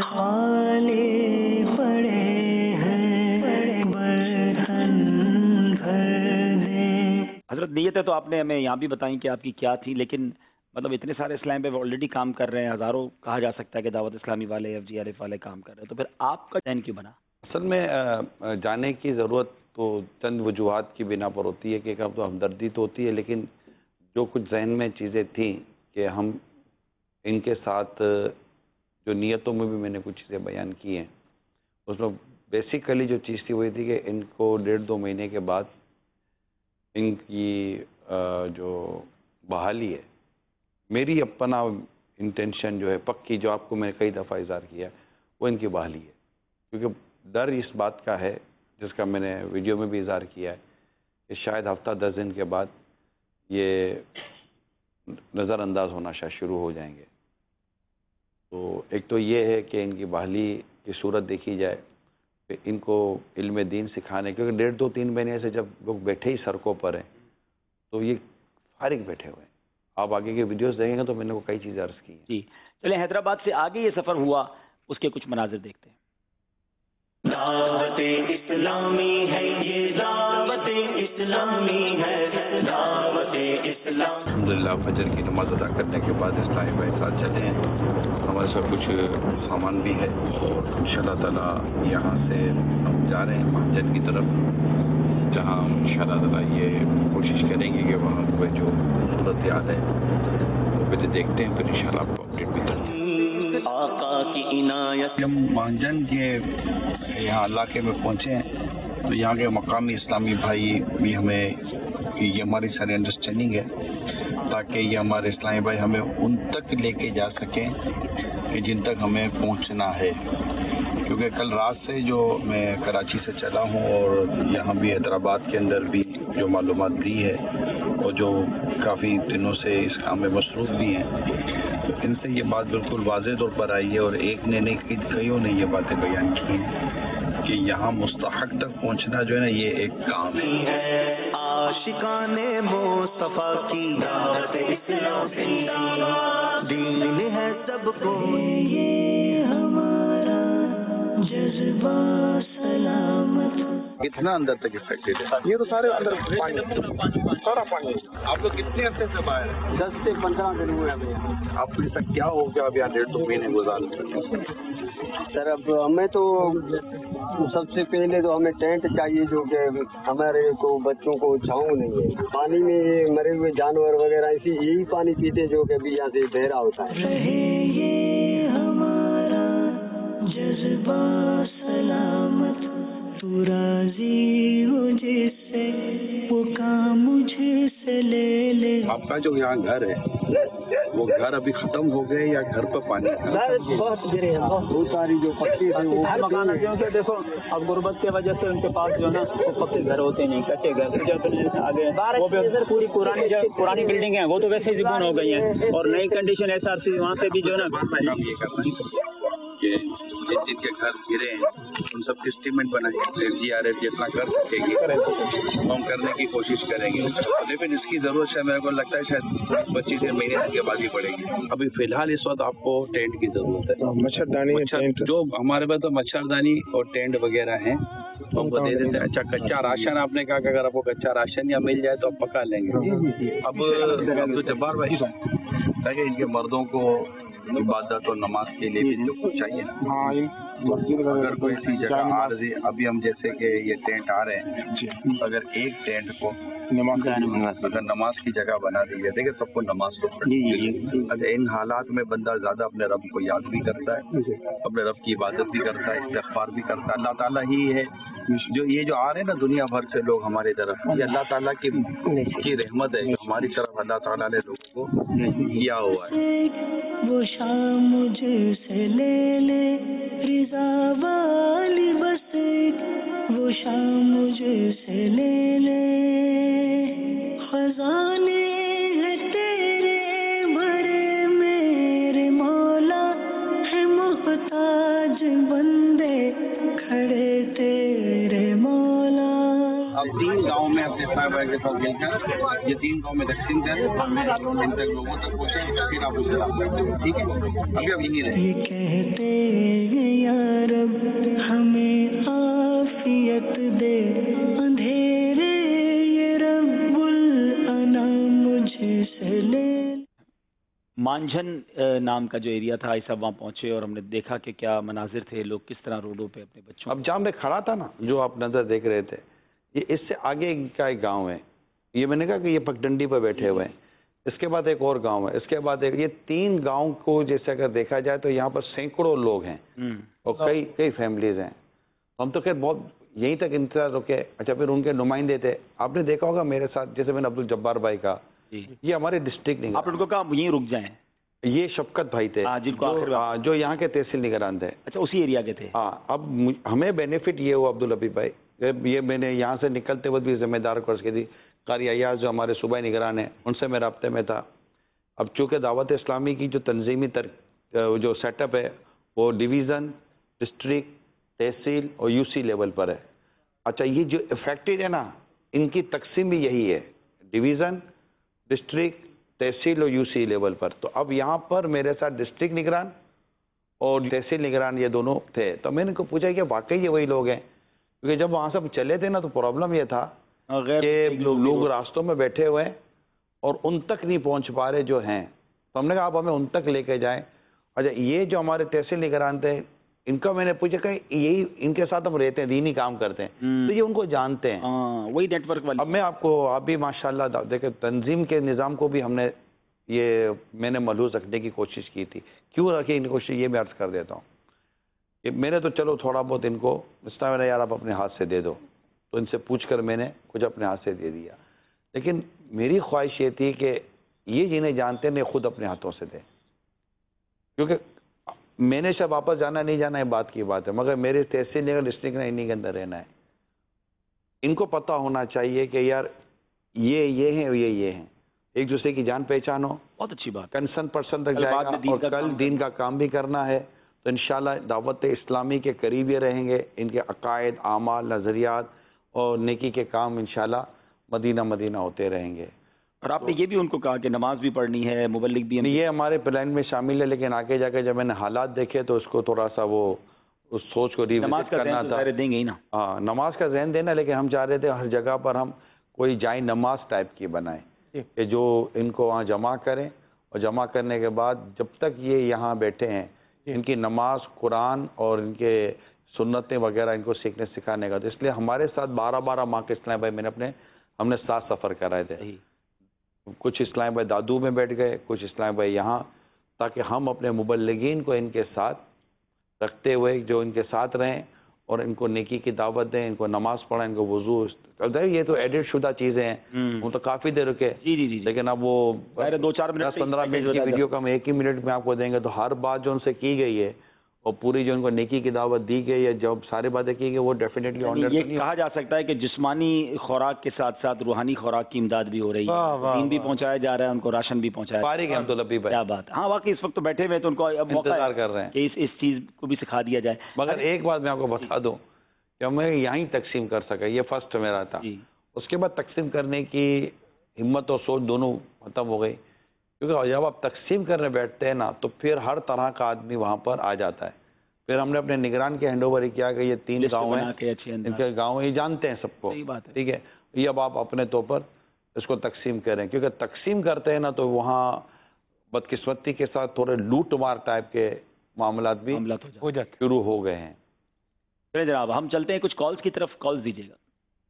خالی پڑے ہیں برتن بھر دیں. حضرت نیتیں تو آپ نے ہمیں یہاں بھی بتائیں کہ آپ کی کیا تھی، لیکن مطلب اتنے سارے اسلام پہ آلریڈی کام کر رہے ہیں، ہزاروں کہا جا سکتا ہے کہ دعوت اسلامی والے، ایف جی آر ایف والے کام کر رہے ہیں، تو پھر آپ کا ذہن کیوں بنا؟ اصل میں جانے کی ضرورت تو چند وجوہات کی بنا پر ہوتی ہے کہ ایک تو ہمدردی تو ہوتی ہے، لیکن جو کچھ ذہن میں چیزیں تھیں کہ ہم ان کے ساتھ جو نیتوں میں بھی میں نے کچھ چیزیں بیان کی ہیں، اس میں بیسیکلی جو چیز تھی وہی تھی کہ ان کو ڈیڑھ دو مہینے کے بعد ان کی جو بحالی ہے، میری اپنا انٹینشن جو ہے پکی، جو آپ کو میں نے کئی دفعہ اظہار کیا، وہ ان کی بحالی ہے. کیونکہ ڈر اس بات کا ہے، جس کا میں نے ویڈیو میں بھی اظہار کیا ہے، کہ شاید ہفتہ دس دن کے بعد یہ نظر انداز ہونا شاید شروع ہو جائیں گے. تو ایک تو یہ ہے کہ ان کی بحالی کی صورت دیکھی جائے، کہ ان کو علم دین سکھانے، کیونکہ ڈیڑھ دو تین مہینے سے جب لوگ بیٹھے ہی سڑکوں پر ہیں تو یہ فارغ بیٹھے ہوئے ہیں. آپ آگے کے ویڈیوز دیکھیں گے تو میں نے وہ کئی چیزیں عرض کی ہیں. جی چلیں، حیدرآباد سے آگے یہ سفر ہوا، اس کے کچھ مناظر دیکھتے ہیں. دعوت اسلامی ہے یہ، دعوت اسلامی ہے، دعوت اسلام. الحمدللہ فجر کی نماز ادا کرنے کے بعد اسلامی بھائی ساتھ چلے ہیں. ہمارے ساتھ کچھ سامان بھی ہے، اور انشاءاللہ تعالی یہاں سے ہم جا رہے ہیں مسجد کی طرف، جہاں ہم انشاءاللہ تعالی یہ کوشش کریں گے کہ وہاں پہ جو صورت حال ہے وہ پہلے دیکھتے ہیں، پھر انشاءاللہ آپ کو اپڈیٹ بھی کرتے ہیں. آقا کی عنایت. ہم مانجن کے یہاں علاقے میں پہنچے ہیں تو یہاں کے مقامی اسلامی بھائی بھی ہمیں، یہ ہماری ساری انڈرسٹینڈنگ ہے تاکہ یہ ہمارے اسلامی بھائی ہمیں ان تک لے کے جا سکیں کہ جن تک ہمیں پہنچنا ہے. کیونکہ کل رات سے جو میں کراچی سے چلا ہوں اور یہاں بھی حیدرآباد کے اندر بھی جو معلومات دی ہے، اور جو کافی دنوں سے اس کام میں مصروف بھی ہیں، تو ان سے یہ بات بالکل واضح طور پر آئی ہے، اور ایک نے نہیں کئیوں نے یہ باتیں بیان کی کہ یہاں مستحق تک پہنچنا جو ہے نا یہ ایک کام ہے. आशिकाने मुस्तफा की दावत इस्लाम जिंदाबाद, दीन है सबको ये हमारा जज्बा सलामत। कितना अंदर तक इफेक्टेड है? ये तो सारे अंदर पानी, सारा पानी। आप लोग कितने हफ्ते से बाहर हैं? दस से पंद्रह दिन हुए हमें। आपको ऐसा क्या हो गया अब यहाँ डेढ़ दो महीने गुजार सकते? सर अब हमें तो सबसे पहले तो हमें टेंट चाहिए, जो कि हमारे को बच्चों को छाँव नहीं है। पानी में ये मरे हुए जानवर वगैरह इसी यही पानी पीते जो कि अभी यहाँ से बहरा होता है। रहे ये हमारा जज्बा सलामत, तू राजी हो जिससे वो काम मुझे से ले ले। आपका जो यहाँ घर है वो घर अभी खत्म हो गए या घर पर पानी है? बहुत गिरे हैं, बहुत सारी जो पक्के थे वो मकान है। क्योंकि देखो अब गुर्बत की वजह से उनके पास जो है ना वो पक्के घर होते नहीं, कच्चे घर जो आगे वो भी पूरी पुरानी जो पुरानी बिल्डिंग है वो तो वैसे ही गुम हो गई है, और नई कंडीशन एस आर सी वहाँ पे भी जो है ना ये करना कि जिनके घर गिरे हैं उन सब एस्टीमेट बनाएंगे, जी आर एफ जितना कर सकेगी हम करने की कोशिश करेंगे, लेकिन इसकी जरूरत है मेरे को लगता है शायद पच्चीस महीने के बाद ही पड़ेगी। अभी फिलहाल इस वक्त आपको टेंट की जरूरत है, मच्छरदानी मच्छर जो हमारे पास तो मच्छरदानी और टेंट वगैरह हैं तो हमको दे देते हैं। अच्छा कच्चा राशन आपने कहा कि अगर आपको कच्चा राशन या मिल जाए तो आप पका लेंगे। अब तो जब्बार भाई ताकि इनके मर्दों को इबादत और नमाज के लिए भी जो कुछ चाहिए ना, हाँ अगर कोई ऐसी जगह आ रही, अभी हम जैसे कि ये टेंट आ रहे हैं, अगर एक टेंट को अगर नमाज की जगह बना दी है, देखिए सबको नमाज तो अगर इन हालात में बंदा ज्यादा अपने रब को याद भी करता है, अपने रब की इबादत भी करता है, इस्तिग़फ़ार भी करता है। अल्लाह ताला ही है जो ये जो आ रहे हैं ना दुनिया भर से लोग हमारी तरफ, ये अल्लाह ताला की की रहमत है, हमारी तरफ अल्लाह ताला ने लोगों को किया हुआ है। वो शाम मुझसे ले ले रिज़ा वाली बस, वो शाम मुझसे ले ले, खजाने हैं तेरे भरे मेरे मौला, है मुहताज बंदे खड़े तेरे मौला। अब तीन गांव में अपने साहब के साथ मिलकर ये तीन गांव में तकसीम कर इन तक लोगों तक पहुँचे, फिर आप उसे राम करते हैं, ठीक है? अभी अब यहीं रहे। ये कहते हैं या रब हमें आफियत दे, अंधेरे ये रब्बुल अना मुझे से ले। मांझन नाम का जो एरिया था, इस सब वहाँ पहुँचे और हमने देखा कि क्या मनाजिर थे, लोग किस तरह रोडों पे अपने बच्चों। अब जहाँ मैं खड़ा था ना, जो आप नज़र देख रहे थे, ये इससे आगे का एक गांव है, ये मैंने कहा कि ये पगडंडी पर बैठे हुए हैं, इसके बाद एक और गांव है, इसके बाद एक, ये तीन गांव को जैसे अगर देखा जाए तो यहाँ पर सैकड़ों लोग हैं और कई कई फैमिलीज हैं। हम तो खैर बहुत यहीं तक इंतजार रुके। अच्छा फिर उनके नुमाइंदे थे, आपने देखा होगा मेरे साथ, जैसे मैंने अब्दुल जब्बार भाई का, ये हमारे डिस्ट्रिक्ट नहीं, आप उनको कहा यहीं रुक जाएं, ये शफकत भाई थे जिनको जो, जो यहाँ के तहसील निगरान थे। अच्छा उसी एरिया के थे। हाँ, अब हमें बेनिफिट ये हुआ अब्दुल हबीब भाई, ये मैंने यहाँ से निकलते वक्त भी जिम्मेदार को अर्ज़ की थी, कारी अयाज जो हमारे सूबाई निगरान है उनसे मैं राब्ते में था। अब चूँकि दावत इस्लामी की जो तंजीमी तर जो सेटअप है वो डिवीज़न, डिस्ट्रिक्ट, तहसील और यूसी लेवल पर है। अच्छा ये जो इफेक्टेड है ना, इनकी तकसीम भी यही है, डिवीज़न, डिस्ट्रिक्ट, तहसील और यूसी लेवल पर। तो अब यहाँ पर मेरे साथ डिस्ट्रिक्ट निगरान और तहसील निगरान ये दोनों थे। तो मैंने इनको पूछा कि वाकई ये वही लोग हैं, क्योंकि जब वहाँ से हम चले थे ना तो प्रॉब्लम ये था कि लोग रास्तों में बैठे हुए हैं और उन तक नहीं पहुँच पा रहे जो हैं। तो हमने कहा आप हमें उन तक लेके जाएं। अच्छा ये जो हमारे तहसील निगरान थे, इनका मैंने पूछा कि यही इनके साथ हम रहते हैं, दीनी काम करते हैं, तो ये उनको जानते हैं, वही नेटवर्क वाले। अब मैं आपको, आप भी माशाल्लाह देखे तंजीम के निज़ाम को भी हमने ये मैंने मलूज़ रखने की कोशिश की थी। क्यों रखी इनकी कोशिश, ये मैं अर्ज़ कर देता हूँ कि मैंने तो चलो थोड़ा बहुत इनको इस तरह मेरा यार आप अपने हाथ से दे दो, तो इनसे पूछ कर मैंने कुछ अपने हाथ से दे दिया। लेकिन मेरी ख्वाहिश ये थी कि ये जिन्हें जानते हैं खुद अपने हाथों से दें, क्योंकि मैंने शायद वापस जाना नहीं जाना है बात की बात है, मगर मेरे तहसील निगरान डिस्ट्रिक्ट ने इन्हीं के अंदर रहना है। इनको पता होना चाहिए कि यार ये ये हैं ये ये हैं, एक दूसरे की जान पहचान हो, बहुत अच्छी बात। कंसर्न पर्सन तक जाएगा और कल दीन का काम भी करना है, तो इंशाल्लाह दावत इस्लामी के करीब ये रहेंगे, इनके अकायद, आमाल, नज़रियात और नेकी के काम इंशाल्लाह مدینہ مدینہ ہوتے رہیں گے. اور آپ نے یہ بھی ان کو کہا کہ نماز بھی پڑھنی ہے, مبلغ بھی. یہ ہمارے پلان میں شامل ہے, لیکن آگے جا کے جب میں نے حالات دیکھے تو اس کو تھوڑا سا وہ اس سوچ کو ریوزٹ کرنا تھا. دیں گے ہی نا. ہاں, نماز کا ذہن دینا, لیکن ہم چاہ رہے تھے ہر جگہ پر ہم کوئی جائے نماز ٹائپ کی بنائیں کہ جو ان کو وہاں جمع کریں, اور جمع کرنے کے بعد جب تک یہ یہاں بیٹھے ہیں ان کی نماز, قرآن اور ان کے سنتیں وغیرہ ان کو سیکھنے سکھانے کا. تو اس لیے ہمارے ساتھ بارہ بارہ ماہ کے اسلام بھائی میں نے اپنے ہم نے سات سفر کرائے تھے. کچھ اسلام بھائی دادو میں بیٹھ گئے, کچھ اسلام بھائی یہاں, تاکہ ہم اپنے مبلغین کو ان کے ساتھ رکھتے ہوئے جو ان کے ساتھ رہیں اور ان کو نیکی کی دعوت دیں, ان کو نماز پڑھیں, ان کو وضو. یہ تو ایڈٹ شدہ چیزیں ہیں, وہ تو کافی دیر رکے. جی جی جی. لیکن اب وہ دو چار منٹ پندرہ منٹ کی ویڈیو کا ہم ایک ہی منٹ میں آپ کو دیں گے, تو ہر بات جو ان سے کی گئی ہے اور پوری جو ان کو نیکی کی دعوت دی گئی ہے, جب ساری باتیں کی گئی, وہ ڈیفینیٹلی یہ کہا جا سکتا ہے کہ جسمانی خوراک کے ساتھ ساتھ روحانی خوراک کی امداد بھی ہو رہی ہے, دین بھی پہنچایا جا رہا ہے, ان کو راشن بھی پہنچایا. فارغ ہیں ہم تو لبی بھائی. کیا بات. ہاں واقعی اس وقت تو بیٹھے ہوئے تو ان کو اب انتظار کر رہے ہیں کہ اس اس چیز کو بھی سکھا دیا جائے. مگر ایک بات میں آپ کو بتا دوں کہ میں یہیں تقسیم کر سکا, یہ فرسٹ میرا تھا. اس کے بعد تقسیم کرنے کی ہمت اور سوچ دونوں ختم ہو گئی, کیونکہ جب آپ تقسیم کرنے بیٹھتے ہیں نا تو پھر ہر طرح کا آدمی وہاں پر آ جاتا ہے. پھر ہم نے اپنے نگران کے ہینڈ اوور کیا کہ یہ تین گاؤں ہیں, ان کے گاؤں یہ جانتے ہیں سب کو, ٹھیک ہے. یہ اب آپ اپنے طور پر اس کو تقسیم کریں, کیونکہ تقسیم کرتے ہیں نا تو وہاں بدقسمتی کے ساتھ تھوڑے لوٹ مار ٹائپ کے معاملات بھی شروع ہو گئے ہیں. جناب ہم چلتے ہیں کچھ کالز کی طرف, کالز دیجیے گا.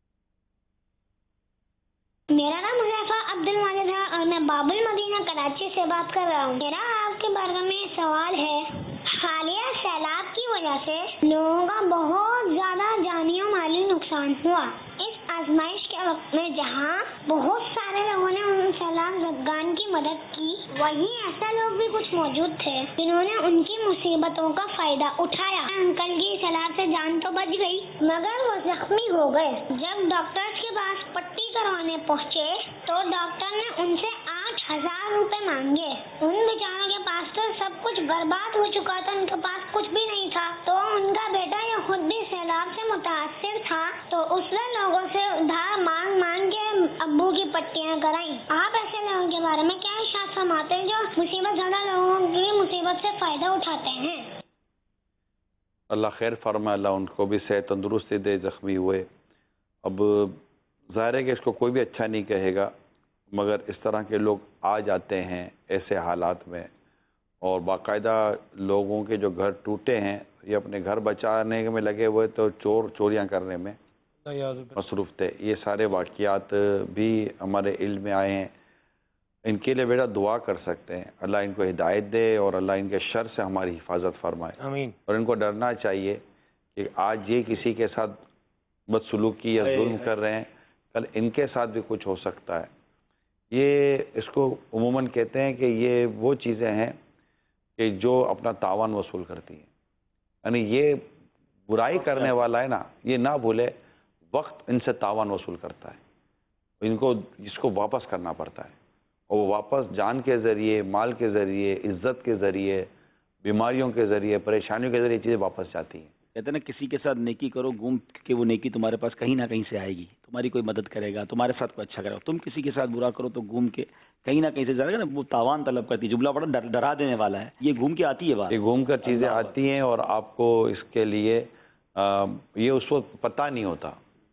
میرا نام حذیفہ عبد الماجد ہے اور میں باب المدینہ کراچی سے بات کر رہا ہوں. میرا آپ کے بارے میں سوال ہے, حالیہ سیلاب کی وجہ سے لوگوں کا بہت زیادہ جانی و مالی نقصان ہوا. اس آزمائش کے وقت میں جہاں بہت سارے لوگوں نے ان سیلاب زدگان کی مدد کی, وہیں ایسے لوگ بھی کچھ موجود تھے جنہوں نے ان کی مصیبتوں کا فائدہ اٹھایا. انکل کی سیلاب سے جان تو بچ گئی مگر وہ زخمی ہو گئے. جب ڈاکٹر کے پاس پٹی کروانے پہنچے تو ڈاکٹر نے ان سے آٹھ ہزار روپے مانگے. ان بیچاروں کے پاس تو سب کچھ برباد ہو چکا تھا, ان کے پاس کچھ بھی نہیں تھا. تو ان کا بیٹا یہ خود بھی سیلاب سے متاثر تھا, تو اس نے لوگوں سے ادھار مانگ مانگ کے ابو کی پٹیاں کرائیں. آپ ایسے لوگوں کے بارے میں کیا ارشاد فرماتے ہیں جو مصیبت زیادہ لوگوں کی مصیبت سے فائدہ اٹھاتے ہیں؟ اللہ خیر فرمائے, اللہ ان کو بھی صحت تندرستی دے, زخمی ہوئے. اب ظاہر ہے کہ اس کو کوئی بھی اچھا نہیں کہے گا, مگر اس طرح کے لوگ آ جاتے ہیں ایسے حالات میں, اور باقاعدہ لوگوں کے جو گھر ٹوٹے ہیں یہ اپنے گھر بچانے میں لگے ہوئے تو چور چوریاں کرنے میں مصروف تھے. یہ سارے واقعات بھی ہمارے علم میں آئے ہیں. ان کے لیے بیٹا دعا کر سکتے ہیں, اللہ ان کو ہدایت دے اور اللہ ان کے شر سے ہماری حفاظت فرمائے. آمین. اور ان کو ڈرنا چاہیے کہ آج یہ کسی کے ساتھ بدسلوکی یا ظلم کر رہے ہیں, کل ان کے ساتھ بھی کچھ ہو سکتا ہے. یہ اس کو عموماً کہتے ہیں کہ یہ وہ چیزیں ہیں کہ جو اپنا تاوان وصول کرتی ہیں. یعنی یہ برائی کرنے والا ہے نا, یہ نہ بھولے وقت ان سے تاوان وصول کرتا ہے, ان کو اس کو واپس کرنا پڑتا ہے, اور وہ واپس جان کے ذریعے, مال کے ذریعے, عزت کے ذریعے, بیماریوں کے ذریعے, پریشانیوں کے ذریعے چیزیں واپس جاتی ہیں. کہتے ہیں نا کسی کے ساتھ نیکی کرو گھوم کہ وہ نیکی تمہارے پاس کہیں نہ کہیں سے آئے گی, تمہاری کوئی مدد کرے گا, تمہارے ساتھ کوئی اچھا کرے گا. تم کسی کے ساتھ برا کرو تو گھوم کے کہیں نہ کہیں سے جائے گا نا, وہ تاوان طلب کرتی ہے. جملہ بڑا ڈرا دینے والا ہے, یہ گھوم کے آتی ہے بات, یہ گھوم کر چیزیں آتی ہیں اور آپ کو اس کے لیے یہ اس وقت پتہ نہیں ہوتا.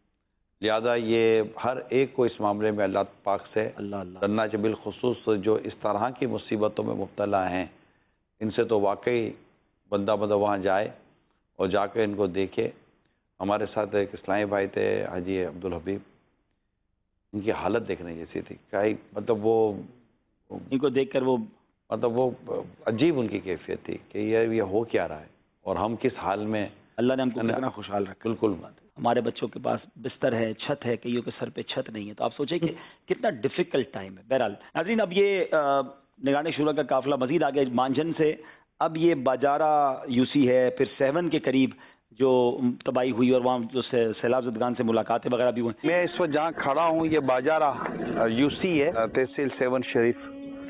لہذا یہ ہر ایک کو اس معاملے میں اللہ پاک سے ڈرنا چاہیے, بالخصوص جو اس طرح کی مصیبتوں میں مبتلا ہیں. ان سے تو واقعی بندہ بندہ وہاں جائے اور جا کے ان کو دیکھے. ہمارے ساتھ ایک اسلامی بھائی تھے حاجی عبدالحبیب, ان کی حالت دیکھنے جیسی تھی. کیا مطلب وہ ان کو دیکھ کر وہ مطلب وہ عجیب ان کی کیفیت تھی کہ یہ یہ ہو کیا رہا ہے اور ہم کس حال میں. اللہ نے ہم کو کتنا خوشحال رکھا. بالکل. ہمارے بچوں کے پاس بستر ہے, چھت ہے, کئیوں کے سر پہ چھت نہیں ہے, تو آپ سوچیں کہ کتنا ڈیفیکلٹ ٹائم ہے. بہرحال ناظرین, اب یہ نگران شورا کا قافلہ مزید آگے مانجھن سے, اب یہ باجارہ یو سی ہے, پھر سیون کے قریب جو تباہی ہوئی اور وہاں جو سیلاب زدگان سے ملاقاتیں وغیرہ بھی ہوئی. میں اس وقت جہاں کھڑا ہوں یہ باجارہ یو سی ہے, تحصیل سیون شریف.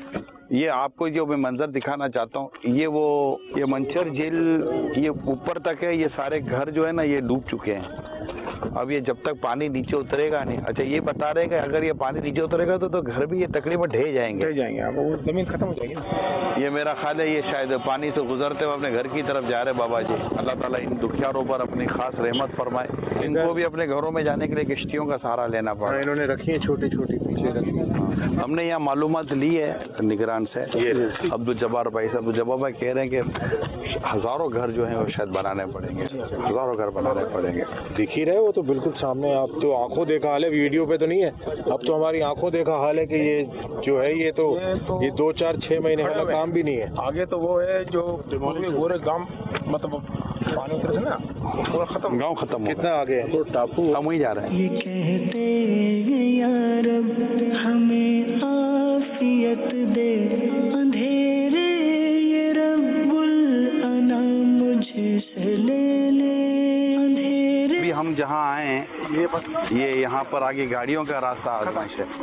یہ آپ کو جو میں منظر دکھانا چاہتا ہوں, یہ وہ یہ منچر جھیل یہ اوپر تک ہے, یہ سارے گھر جو ہے نا یہ ڈوب چکے ہیں. اب یہ جب تک پانی نیچے اترے گا نہیں. اچھا یہ بتا رہے کہ اگر یہ پانی نیچے اترے گا تو تو گھر بھی یہ تقریباً ڈھے جائیں گے. ڈھے جائیں گے, وہ زمین ختم ہو جائے گی. یہ میرا خیال ہے یہ شاید پانی سے گزرتے ہوئے اپنے گھر کی طرف جا رہے بابا جی. اللہ تعالیٰ ان دکھیاروں پر اپنی خاص رحمت فرمائے. ان کو بھی اپنے گھروں میں جانے کے لیے کشتیوں کا سہارا لینا پڑا. انہوں نے رکھی ہیں چھوٹی چھوٹی پیچھے رکھی. ہم نے یہاں معلومات لی ہے نگران سے. عبدالجبار بھائی سے عبدالجبار بھائی کہہ رہے ہیں کہ ہزاروں گھر جو ہیں وہ شاید بنانے پڑیں گے. ہزاروں گھر بنانے پڑیں گے. دکھ ہی رہے وہ تو بالکل سامنے. آپ تو آنکھوں دیکھا حال ہے, ویڈیو پہ تو نہیں ہے. اب تو ہماری آنکھوں دیکھا حال ہے کہ یہ جو ہے یہ تو یہ دو چار چھ مہینے والا کام بھی نہیں ہے. آگے تو وہ ہے جو پورے گاؤں مطلب پانی اتر سے نا پورا ختم, گاؤں ختم. کتنا آگے ہے تو ٹاپو ہم وہیں جا رہے ہیں. یہ کہتے ہیں یا رب ہمیں عافیت دے اندھیرے, یہ رب الانا مجھ سے لے لے اندھیرے. بھی ہم جہاں آئے ہیں یہ یہاں پر آگے گاڑیوں کا راستہ آزمائش ہے.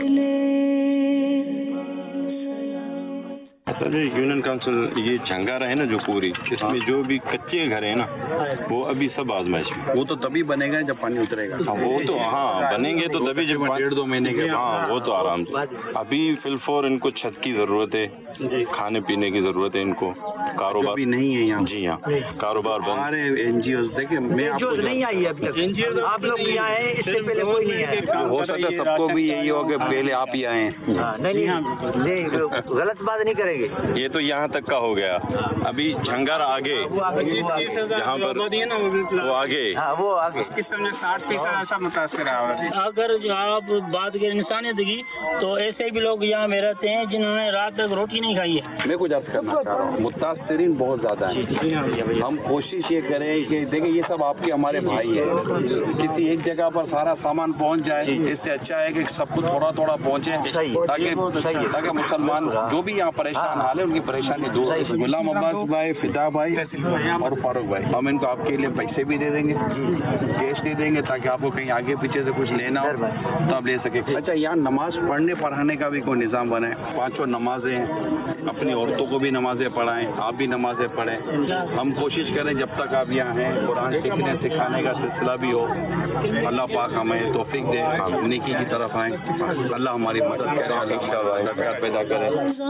سر یونین کونسل یہ جھنگارا ہے نا جو پوری, اس میں جو بھی کچے گھر ہیں نا وہ ابھی سب آزمائش میں. وہ تو تبھی بنے گا جب پانی اترے گا. وہ تو ہاں بنیں گے تو تبھی جب ڈیڑھ دو مہینے کے. ہاں وہ تو آرام سے. ابھی فی الفور ان کو چھت کی ضرورت ہے, کھانے پینے کی ضرورت ہے ان کو. کاروبار بھی نہیں ہے یہاں. جی ہاں کاروبار بند. ہمارے این جی اوز دیکھیں میں آپ کو نہیں آئی ہے ابھی تک. آپ لوگ بھی آئے ہیں, اس سے پہلے کوئی نہیں آیا. ہو سکتا ہے سب کو بھی یہی ہو کہ پہلے آپ ہی آئے ہیں. نہیں نہیں غلط بات نہیں کریں گے. یہ تو یہاں تک کا ہو گیا. ابھی جھنگر آگے جہاں پر وہ آگے وہ آگے ساٹھ فیصد ایسا متاثر ہے. اگر جو آپ بات کریں انسانیت کی تو ایسے بھی لوگ یہاں میں رہتے ہیں جنہوں نے رات تک روٹی نہیں کھائی ہے. میں کچھ عرض کرنا چاہ رہا ہوں, متاثرین بہت زیادہ ہیں. ہم کوشش یہ کریں کہ دیکھیں یہ سب آپ کے ہمارے بھائی ہیں. کسی ایک جگہ پر سارا سامان پہنچ جائے اس سے اچھا ہے کہ سب کو تھوڑا تھوڑا پہنچے تاکہ تاکہ مسلمان جو بھی یہاں پریشان حال ہے ان کی پریشانی دور. غلام عباس بھائی, فدا بھائی اور فاروق بھائی, ہم ان کو آپ کے لیے پیسے بھی دے دیں گے, کیش دے دیں گے تاکہ آپ کو کہیں آگے پیچھے سے کچھ لینا ہو تو آپ لے سکیں. اچھا یہاں نماز پڑھنے پڑھانے کا بھی کوئی نظام بنے. پانچوں نمازیں ہیں, اپنی عورتوں کو بھی نمازیں پڑھائیں, آپ بھی نمازیں پڑھیں. ہم کوشش کریں جب تک آپ یہاں ہیں قرآن سیکھنے سکھانے کا سلسلہ بھی ہو. اللہ پاک ہمیں توفیق دے, نیکی کی طرف آئیں. اللہ ہماری مدد کرے, پیدا کرے.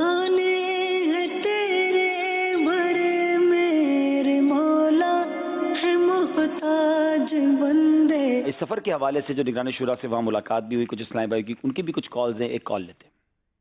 اس سفر کے حوالے سے جو نگران شورا سے وہاں ملاقات بھی ہوئی کچھ اسلامی بھائی کی, ان کی بھی کچھ کالز ہیں. ایک کال لیتے ہیں.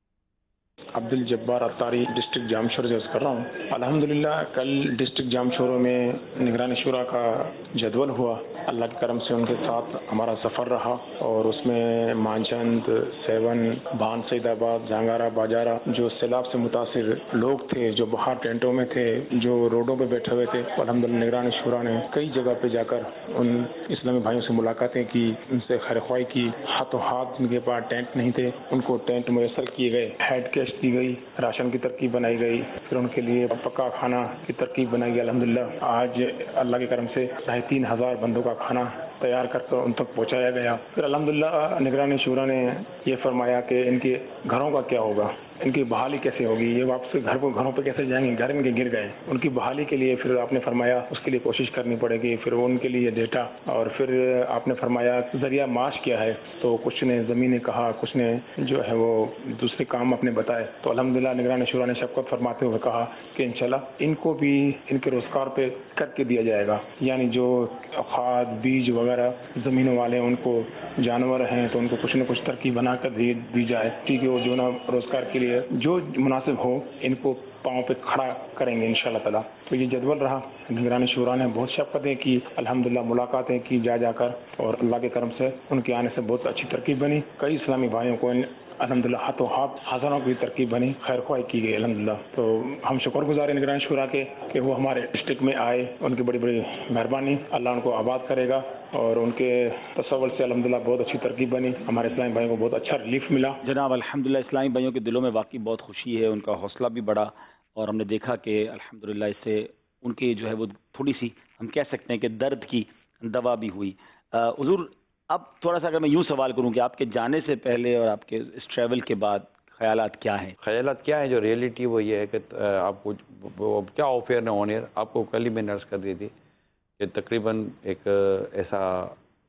عبدالجبار اتاری ڈسٹرکٹ جام شور سے کر رہا ہوں. الحمدللہ کل ڈسٹرکٹ جام شوروں میں نگران شورا کا جدول ہوا. اللہ کے کرم سے ان کے ساتھ ہمارا سفر رہا اور اس میں مانچند, سیون, بان, سعید آباد, جھانگارا, باجارہ جو سیلاب سے متاثر لوگ تھے, جو باہر ٹینٹوں میں تھے, جو روڈوں پہ بیٹھے ہوئے تھے, الحمدللہ نگران شورا نے کئی جگہ پہ جا کر ان اسلامی بھائیوں سے ملاقاتیں کی, ان سے خیر خواہی کی. ہاتھوں ہاتھ ان کے پاس ٹینٹ نہیں تھے, ان کو ٹینٹ میسر کیے گئے, ہیڈ کیش دی گئی, راشن کی ترکیب بنائی گئی, پھر ان کے لیے پکا کھانا کی ترکیب بنائی گئی. الحمدللہ آج اللہ کے کرم سے ڈھائی تین ہزار بندوں کا کھانا تیار کر کر ان تک پہنچایا گیا. پھر الحمدللہ نگران شورا نے یہ فرمایا کہ ان کے گھروں کا کیا ہوگا, ان کی بحالی کیسے ہوگی, یہ واپس گھر کو گھروں پہ کیسے جائیں گے, گھر ان کے گر گئے. ان کی بحالی کے لیے پھر آپ نے فرمایا اس کے لیے کوشش کرنی پڑے گی. پھر ان کے لیے ڈیٹا, اور پھر آپ نے فرمایا ذریعہ معاش کیا ہے, تو کچھ نے زمینیں کہا, کچھ نے جو ہے وہ دوسرے کام اپنے بتائے. تو الحمدللہ نگران شورا نے شفقت فرماتے ہوئے کہا کہ انشاءاللہ ان کو بھی ان کے روزگار پہ کر کے دیا جائے گا. یعنی جو کھاد بیج وغیرہ زمینوں والے ان کو جانور ہیں تو ان کو کچھ نہ کچھ ترکیب بنا کر دی دی جائے, ٹھیک ہے, وہ جو نا روزگار کے لیے جو مناسب ہو ان کو پاؤں پہ کھڑا کریں گے انشاءاللہ تعالیٰ. تو یہ جدول رہا. نگران شورا نے بہت شفقتیں کی, الحمدللہ ملاقاتیں کی جا جا کر, اور اللہ کے کرم سے ان کے آنے سے بہت اچھی ترکیب بنی. کئی اسلامی بھائیوں کو الحمدللہ ہاتھوں ہاتھ ہزاروں کی ترکیب بنی, خیر خواہی کی گئی الحمدللہ. تو ہم شکر گزار ہیں نگران شورا کے کہ وہ ہمارے ڈسٹرکٹ میں آئے, ان کی بڑی بڑی مہربانی. اللہ ان کو آباد کرے گا, اور ان کے تصور سے الحمدللہ بہت اچھی ترکیب بنی. ہمارے اسلامی بھائیوں کو بہت اچھا ریلیف ملا. جناب الحمدللہ اسلامی بھائیوں کے دلوں میں واقعی بہت خوشی ہے, ان کا حوصلہ بھی بڑھا, اور ہم نے دیکھا کہ الحمدللہ اس سے ان کی جو ہے وہ تھوڑی سی ہم کہہ سکتے ہیں کہ درد کی دوا بھی ہوئی. حضور اب تھوڑا سا اگر میں یوں سوال کروں کہ آپ کے جانے سے پہلے اور آپ کے اس ٹریول کے بعد خیالات کیا ہیں؟ خیالات کیا ہیں, جو ریئلٹی وہ یہ ہے کہ آپ کو کیا آفیئر نے آن ایئر آپ کو کل ہی میں نرس کر دی تھی کہ تقریباً ایک ایسا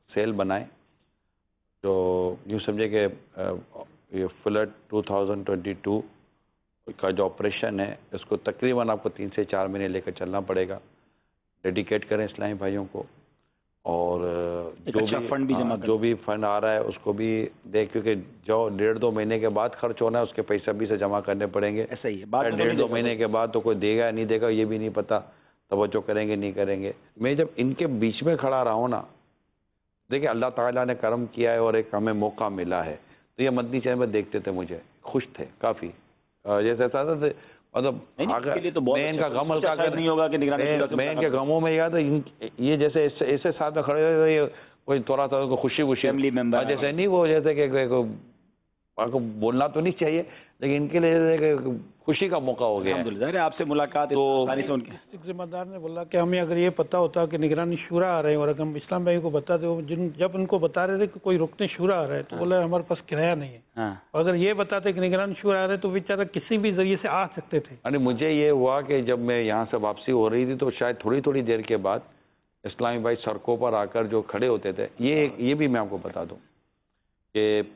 सेल बनाएं, जो यूँ समझे कि ये flood two thousand twenty two का जो ऑपरेशन है इसको तकरीबन आपको तीन से चार महीने लेकर चलना पड़ेगा। डेडिकेट करें इस्लामी भाइयों को, और जो अच्छा भी फंड भी जमा जो भी फंड आ रहा है उसको भी देख, क्योंकि जो डेढ़ दो महीने के बाद खर्च होना है उसके पैसे भी से जमा करने पड़ेंगे। ऐसा ही है, बाद में डेढ़ दो महीने के बाद तो कोई देगा या नहीं देगा ये भी नहीं पता, तवज्जो करेंगे नहीं करेंगे। मैं जब इनके बीच में खड़ा रहा हूँ ना, देखिए अल्लाह ताला ने करम किया है और एक हमें मौका मिला है, तो ये मदनी चैनल पर देखते थे, मुझे खुश थे काफ़ी, जैसे ऐसा था मतलब अगर तो मैं इनका गम हल्का कर नहीं होगा कि मैं, मैं इनके गमों में याद ये जैसे ऐसे साथ में खड़े हुए ये कोई थोड़ा सा खुशी खुशी फैमिली मेंबर जैसे नहीं, वो जैसे कि आपको बोलना तो नहीं चाहिए लेकिन इनके लिए खुशी का मौका हो गया। आपसे मुलाकात तो जिम्मेदार ने बोला कि हमें अगर ये पता होता कि निगरानी शूरा आ रहे हैं और अगर हम इस्लाम भाई को बताते हो, जिन जब उनको बता रहे थे कि कोई रुकने शूरा आ रहा है तो बोला हमारे पास किराया नहीं है। हाँ। अगर ये बताते कि निगरानी शूरा आ रहे तो बेचारा किसी भी जरिए से आ सकते थे। अरे मुझे ये हुआ कि जब मैं यहाँ से वापसी हो रही थी तो शायद थोड़ी थोड़ी देर के बाद इस्लामी भाई सड़कों पर आकर जो खड़े होते थे, ये ये भी मैं आपको बता दूँ कि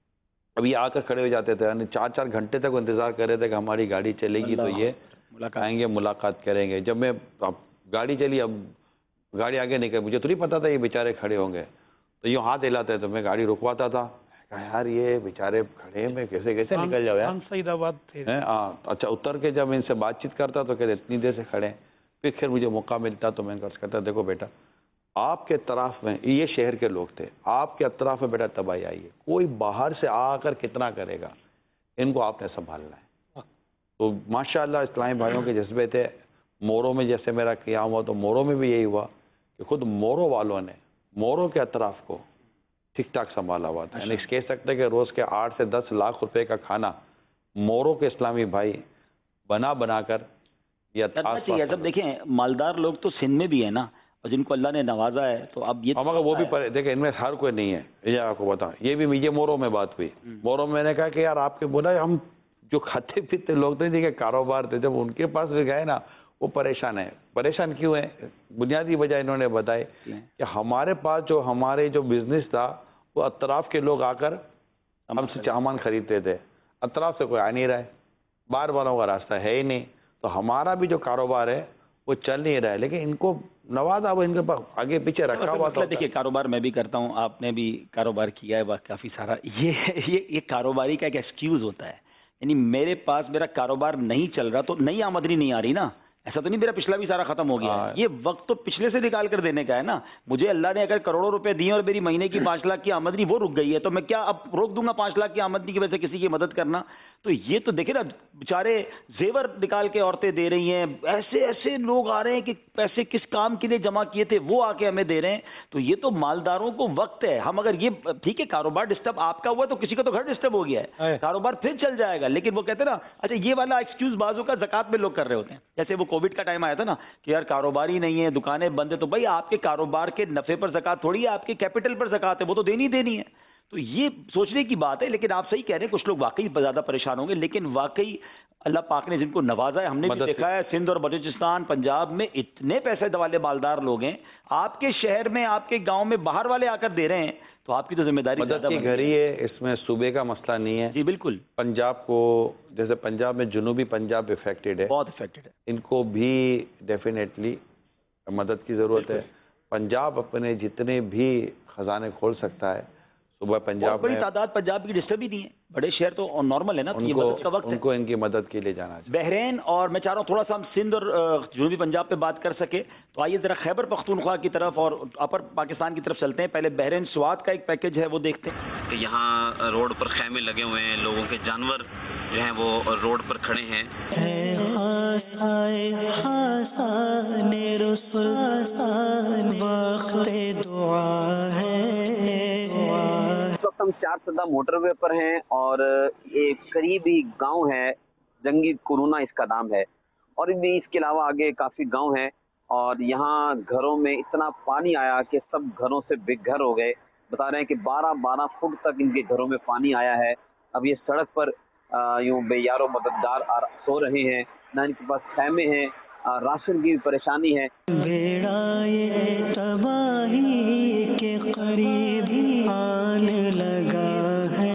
अभी आकर खड़े हो जाते थे, यानी चार चार घंटे तक इंतजार कर रहे थे कि हमारी गाड़ी चलेगी तो ये आएंगे मुलाकात करेंगे। जब मैं अब गाड़ी चली, अब गाड़ी आगे निकल, मुझे तो नहीं पता था ये बेचारे खड़े होंगे, तो यूँ हाथ हिलाते तो मैं गाड़ी रुकवाता था, यार ये बेचारे खड़े में कैसे कैसे निकल जाओ यार। सईदाबाद थे। हाँ अच्छा, उतर के जब इनसे बातचीत करता तो कहते इतनी देर से खड़े हैं। फिर खैर मुझे मौका मिलता तो मैं कर्ज करता, देखो बेटा आपके तरफ में, ये शहर के लोग थे, आपके अतराफ में बेटा तबाही आई है, कोई बाहर से आकर कितना करेगा, इनको आपने संभालना है। तो माशाअल्लाह इस्लामी भाइयों के जज्बे थे। मोरों में जैसे मेरा क़याम हुआ तो मोरों में भी यही हुआ कि खुद मोरों वालों ने मोरों के अतराफ को ठीक ठाक संभाला हुआ था। यानी कह सकते कि रोज़ के आठ से दस लाख रुपए का खाना मोरों के इस्लामी भाई बना बना कर या जब देखें मालदार लोग तो सिंध में भी है ना, और जिनको अल्लाह ने नवाजा है, तो अब ये मगर वो भी देखें इनमें हर कोई नहीं है, ये आपको बता, ये भी मुझे मोरों में बात हुई। मोरों में मैंने कहा कि यार आपके बोला हम जो खाते पीते लोग थे, देखिए कारोबार थे, जब उनके पास गए ना वो परेशान है। परेशान क्यों है? बुनियादी वजह इन्होंने बताई कि हमारे पास जो हमारे जो बिजनेस था वो अतराफ के लोग आकर हमसे सामान खरीदते थे, अतराफ से कोई आ नहीं रहा है, बार बारों का रास्ता है ही नहीं, तो हमारा भी जो कारोबार है वो चल नहीं रहा है। लेकिन इनको नवाजा वो इनके पास आगे पीछे रखा हुआ था। देखिए कारोबार मैं भी करता हूँ, आपने भी कारोबार किया है काफ़ी सारा, ये ये ये कारोबारी का एक एक्सक्यूज़ होता है। यानी मेरे पास मेरा कारोबार नहीं चल रहा तो नई आमदनी नहीं आ रही ना, ऐसा तो नहीं मेरा पिछला भी सारा खत्म हो गया है। ये वक्त तो पिछले से निकाल कर देने का है ना। मुझे अल्लाह ने अगर करोड़ों रुपए दिए और मेरी महीने की पाँच लाख की आमदनी वो रुक गई है, तो मैं क्या अब रोक दूंगा पाँच लाख की आमदनी की वजह से किसी की मदद करना? तो ये तो देखे ना, बेचारे जेवर निकाल के औरतें दे रही हैं, ऐसे ऐसे लोग आ रहे हैं कि पैसे किस काम के लिए जमा किए थे वो आके हमें दे रहे हैं। तो ये तो मालदारों को वक्त है। हम अगर ये ठीक है कारोबार डिस्टर्ब आपका हुआ तो किसी का तो घर डिस्टर्ब हो गया है, कारोबार फिर चल जाएगा। लेकिन वो कहते हैं ना, अच्छा ये वाला एक्सक्यूज बाजू का ज़कात में लोग कर रहे होते हैं। जैसे वो कोविड का टाइम आया था ना कि यार कारोबार ही नहीं है, दुकानें बंद है, तो भाई आपके कारोबार के नफे पर ज़कात थोड़ी है, आपके कैपिटल पर ज़कात है, वो तो देनी देनी है। तो ये सोचने की बात है। लेकिन आप सही कह रहे हैं, कुछ लोग वाकई ज़्यादा परेशान होंगे, लेकिन वाकई अल्लाह पाक ने जिनको नवाजा है, हमने भी देखा है सिंध और बलूचिस्तान पंजाब में इतने पैसे वाले मालदार लोग हैं, आपके शहर में आपके गांव में बाहर वाले आकर दे रहे हैं, तो आपकी तो जिम्मेदारी मदद की घड़ी है। इसमें सूबे का मसला नहीं है जी, बिल्कुल। पंजाब को, जैसे पंजाब में जुनूबी पंजाब इफेक्टेड है, बहुत इफेक्टेड है, इनको भी डेफिनेटली मदद की जरूरत है। पंजाब अपने जितने भी खजाने खोल सकता है, सुबह पंजाब बड़ी में तादाद पंजाब की डिस्टर्ब ही नहीं है, बड़े शहर तो नॉर्मल है ना, तो ये मदद का वक्त है। उनको इनकी मदद के लिए जाना चाहिए। बहरीन और मैं चाह रहा हूँ थोड़ा सा हम सिंध और जनूबी पंजाब पे बात कर सके, तो आइए जरा खैबर पख्तूनख्वा की तरफ और अपर पाकिस्तान की तरफ चलते हैं। पहले बहरीन स्वात का एक पैकेज है वो देखते हैं। यहाँ रोड पर खैमे लगे हुए हैं, लोगों के जानवर जो हैं वो रोड पर खड़े हैं। हम चार सदा मोटरवे पर हैं और एक करीबी गांव है, जंगी कुरूना इसका नाम है, और भी इसके अलावा आगे काफ़ी गांव हैं। और यहाँ घरों में इतना पानी आया कि सब घरों से बेघर हो गए। बता रहे हैं कि बारह बारह फुट तक इनके घरों में पानी आया है। अब ये सड़क पर यूँ बेयारो मददगार सो रहे हैं, ना इनके पास खैमे हैं, राशन की भी परेशानी है। बेड़ा ये तबाही के करीब आने लगा है,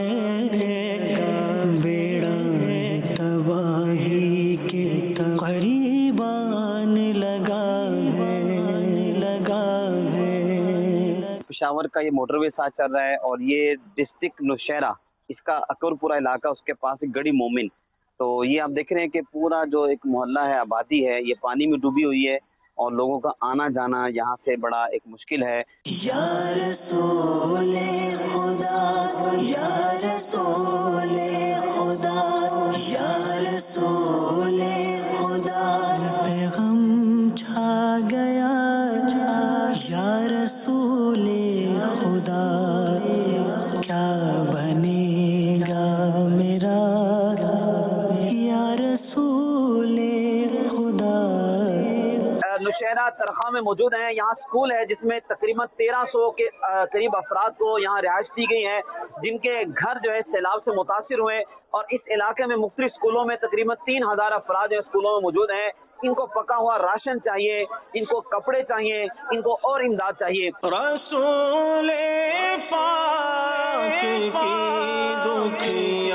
बेड़ा तबाही के करीब आने लगा है, लगा है। पेशावर का ये मोटरवे साथ चल रहा है और ये डिस्ट्रिक्ट नौशहरा, इसका अकबरपुरा इलाका, उसके पास एक गड़ी मोमिन। तो ये आप देख रहे हैं कि पूरा जो एक मोहल्ला है, आबादी है, ये पानी में डूबी हुई है और लोगों का आना जाना यहाँ से बड़ा एक मुश्किल है। या रसूले खुदा, या रसूले खुदा, या रसूले खुदा, पैगम छा गया, या रसूले खुदा, क्या बनेगा मेरा, या रसूले खुदा। नौशहरा तरखा में मौजूद हैं। यहाँ स्कूल है जिसमें तकरीबन तेरह सौ के करीब अफराद को यहाँ रिहाइश दी गई है, जिनके घर जो है सैलाब से मुतासिर हुए। और इस इलाके में मुख्तलिफ स्कूलों में तकरीबन तीन हजार अफराद जो स्कूलों में मौजूद हैं। इनको पका हुआ राशन चाहिए, इनको कपड़े चाहिए, इनको और इमदाद चाहिए। रसूले पाक की दुखियारी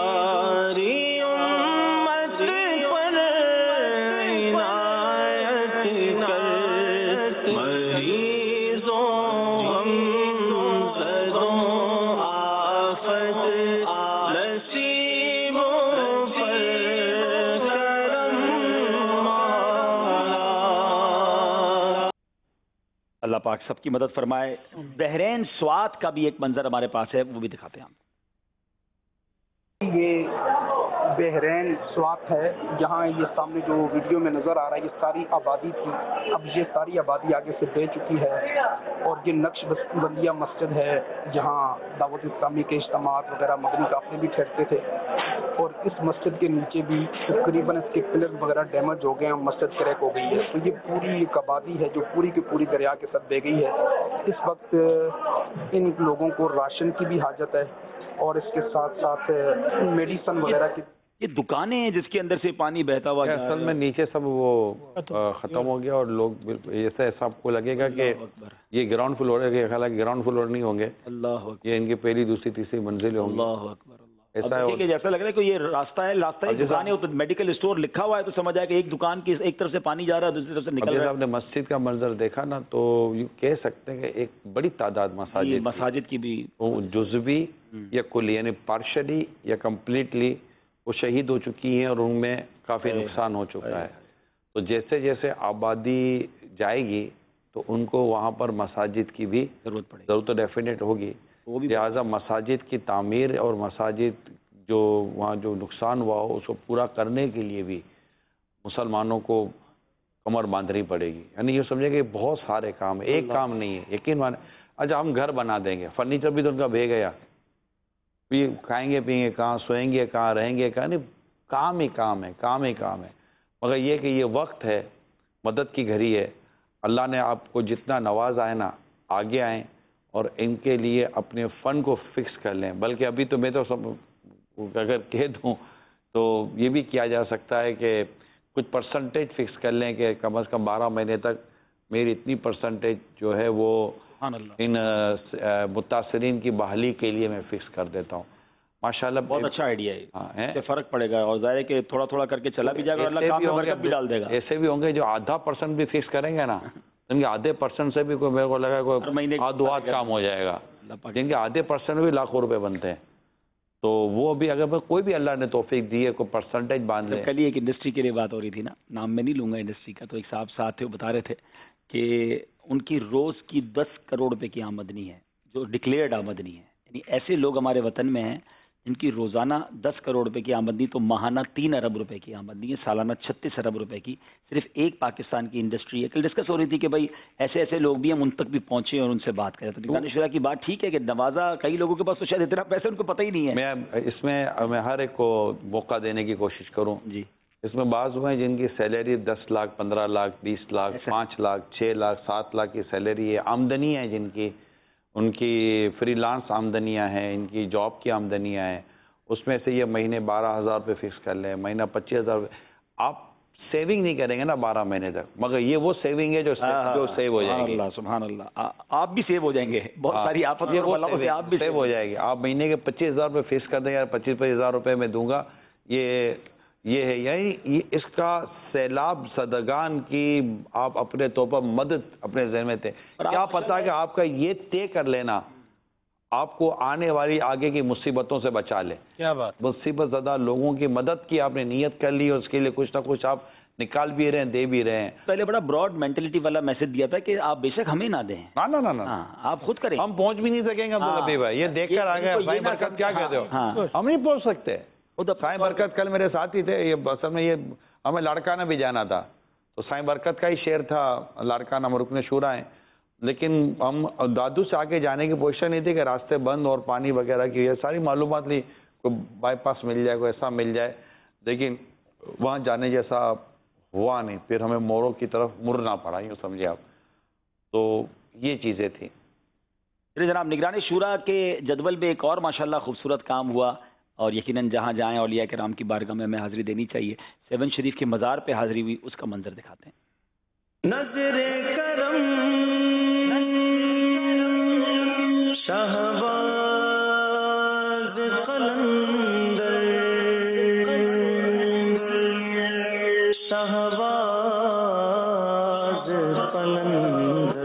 उम्मत पर इनायत कर, मरीजों हमज़दों आफत नसीबों पर करम मौला। अल्लाह पाक सबकी मदद फरमाए। बहरैन स्वात का भी एक मंजर हमारे पास है, वो भी दिखाते हैं हम। ये बहरैन स्वात है, जहाँ ये सामने जो वीडियो में नज़र आ रहा है ये सारी आबादी थी। अब ये सारी आबादी आगे से बह चुकी है और ये नक्शबंदिया मस्जिद है जहाँ दावत इस्लामी के इज्तिमात वगैरह मदनी काफिले भी ठहरते थे। और इस मस्जिद के नीचे भी तकरीबन इसके पिलर वगैरह डैमेज हो गए हैं, मस्जिद क्रैक हो गई है। तो ये पूरी एक आबादी है जो पूरी की पूरी दरिया के साथ बह गई है। इस वक्त इन लोगों को राशन की भी हाजत है और इसके साथ साथ मेडिसन वगैरह की। ये दुकानें हैं जिसके अंदर से पानी बहता हुआ, असल में नीचे सब वो खत्म हो गया और लोग बिल्कुल ऐसा ऐसा आपको लगेगा कि ये ग्राउंड फ्लोर है, हालांकि ग्राउंड फ्लोर नहीं होंगे, अल्लाह ये इनकी पहली दूसरी तीसरी मंजिल होंगी। अल्लाह अकबर। ऐसा है कि जैसा लग रहा है कि ये रास्ता है, रास्ता है, दुकान है, तो मेडिकल स्टोर लिखा हुआ है तो समझ आया कि एक दुकान की एक तरफ से पानी जा रहा है, दूसरी तरफ से निकल रहा है। आपने मस्जिद का मंजर देखा ना, तो ये कह सकते हैं कि एक बड़ी तादाद मसाजिद मसाजिद की भी जुज़वी या कुल यानी पार्शली या कम्प्लीटली वो शहीद हो चुकी हैं और उनमें काफ़ी नुकसान हो चुका है। तो जैसे जैसे आबादी जाएगी तो उनको वहाँ पर मसाजिद की भी ज़रूरत पड़ेगी, ज़रूरत तो डेफिनेट होगी। लिहाजा मसाजिद की तामीर और मसाजिद जो वहाँ जो नुकसान हुआ हो उसको पूरा करने के लिए भी मुसलमानों को कमर बांधनी पड़ेगी। यानी ये समझे कि बहुत सारे काम है, एक काम नहीं है। यकीन मान, अच्छा हम घर बना देंगे, फर्नीचर भी तो उनका भे गया, ये खाएंगे पिएंगे कहाँ, सोएंगे कहाँ, रहेंगे कहाँ, नहीं काम ही काम है, काम ही काम है। मगर ये कि ये वक्त है, मदद की घड़ी है। अल्लाह ने आपको जितना नवाजा है ना, आगे आएँ और इनके लिए अपने फ़ंड को फिक्स कर लें। बल्कि अभी तो मैं तो सब अगर कह दूँ तो ये भी किया जा सकता है कि कुछ परसेंटेज फिक्स कर लें कि कम अज़ कम बारह महीने तक मेरी इतनी परसेंटेज जो है वो इन मुतासरीन की बहाली के लिए मैं फिक्स कर देता हूँ। माशाल्लाह बहुत अच्छा आइडिया है। हाँ है, इससे फ़र्क पड़ेगा और ज़ाहिर है कि थोड़ा थोड़ा करके चला भी जाएगा, अल्लाह काम में बरकत भी डाल देगा। ऐसे भी होंगे जो आधा परसेंट भी फिक्स करेंगे ना, जिनके आधे परसेंट से भी कोई मेरे को लगा कोई आधो आध काम हो जाएगा, जिनके आधे परसेंट में भी लाखों रुपए बनते हैं। तो वो भी अगर कोई भी अल्लाह ने तौफीक दी है, कोई परसेंटेज बांध ले। कल ही एक इंडस्ट्री के लिए बात हो रही थी ना, नाम मैं नहीं लूंगा इंडस्ट्री का, तो एक साहब साथ थे, वो बता रहे थे कि उनकी रोज़ की दस करोड़ रुपए की आमदनी है, जो डिक्लेयर्ड आमदनी है। यानी ऐसे लोग हमारे वतन में हैं जिनकी रोज़ाना दस करोड़ रुपए की आमदनी, तो माहाना तीन अरब रुपए की आमदनी है, सालाना छत्तीस अरब रुपए की सिर्फ एक पाकिस्तान की इंडस्ट्री है। कल डिस्कस हो रही थी कि भाई ऐसे ऐसे लोग भी हम उन तक भी पहुंचे और उनसे बात करें। तो निगरानी शुरा की बात ठीक है कि नवाजा कई लोगों के पास तो शायद इतना पैसे उनको पता ही नहीं है। मैं इसमें मैं हर एक को मौका देने की कोशिश करूँ जी। इसमें बाज़ हुए जिनकी सैलरी दस लाख पंद्रह लाख बीस लाख पाँच लाख छः लाख सात लाख की सैलरी है, आमदनी है जिनकी, उनकी फ्रीलांस आमदनियाँ हैं, इनकी जॉब की आमदनियाँ हैं। उसमें से ये महीने बारह हज़ार रुपये फिक्स कर लें, महीना पच्चीस हज़ार। आप सेविंग नहीं करेंगे ना बारह महीने तक, मगर ये वो सेविंग है जो जो सेव हो जाएगी। अल्लाह सुभान अल्लाह, आप भी सेव हो जाएंगे, बहुत सारी आफत ये वो से आप भी सेव हो जाएगी। आप महीने के पच्चीस हजार रुपये फीस कर दें यार, पच्चीस पच्चीस हजार रुपये में दूंगा, ये ये है यही ये इसका सैलाब सदगान की आप अपने तौर पर मदद अपने ज़हन में थे। क्या पता कि आपका ये तय कर लेना आपको आने वाली आगे की मुसीबतों से बचा ले। क्या बात, मुसीबत ज़्यादा लोगों की मदद की आपने नीयत कर ली और उसके लिए कुछ ना कुछ आप निकाल भी रहे हैं, दे भी रहे हैं। पहले बड़ा ब्रॉड मेंटेलिटी वाला मैसेज दिया था कि आप बेशक हमें ना दें, ना ना ना ना हाँ, आप खुद करें, हम पहुंच भी नहीं सकेंगे अब्दुल लतीफ भाई, ये देख कर आ गए भाई बरकत क्या कहते हो, हम नहीं पहुंच सकते। साईं बरकत कल मेरे साथ ही थे, ये असल में ये हमें लाड़काना भी जाना था, तो साईं बरकत का ही शेर था, लाड़काना हम रुकने शूरा है, लेकिन हम दादू से आगे जाने की पोजीशन नहीं थी कि रास्ते बंद और पानी वगैरह की, ये सारी मालूमात ली, कोई बाईपास मिल जाए, कोई ऐसा मिल जाए, लेकिन वहाँ जाने जैसा हुआ नहीं, फिर हमें मोरों की तरफ मुड़ना पड़ा, यूँ समझिए आप। तो ये चीज़ें थी। जनाब, निगरानी शूरा के जदवल में एक और माशाल्लाह खूबसूरत काम हुआ, और यकीनन जहाँ जाएँ औलिया किराम की बारगाह में हमें हाजिरी देनी चाहिए। सेवन शरीफ के मज़ार पे हाजिरी हुई, उसका मंजर दिखाते हैं। नजरे करम शहबाज कलंदर शहबाज कलंदर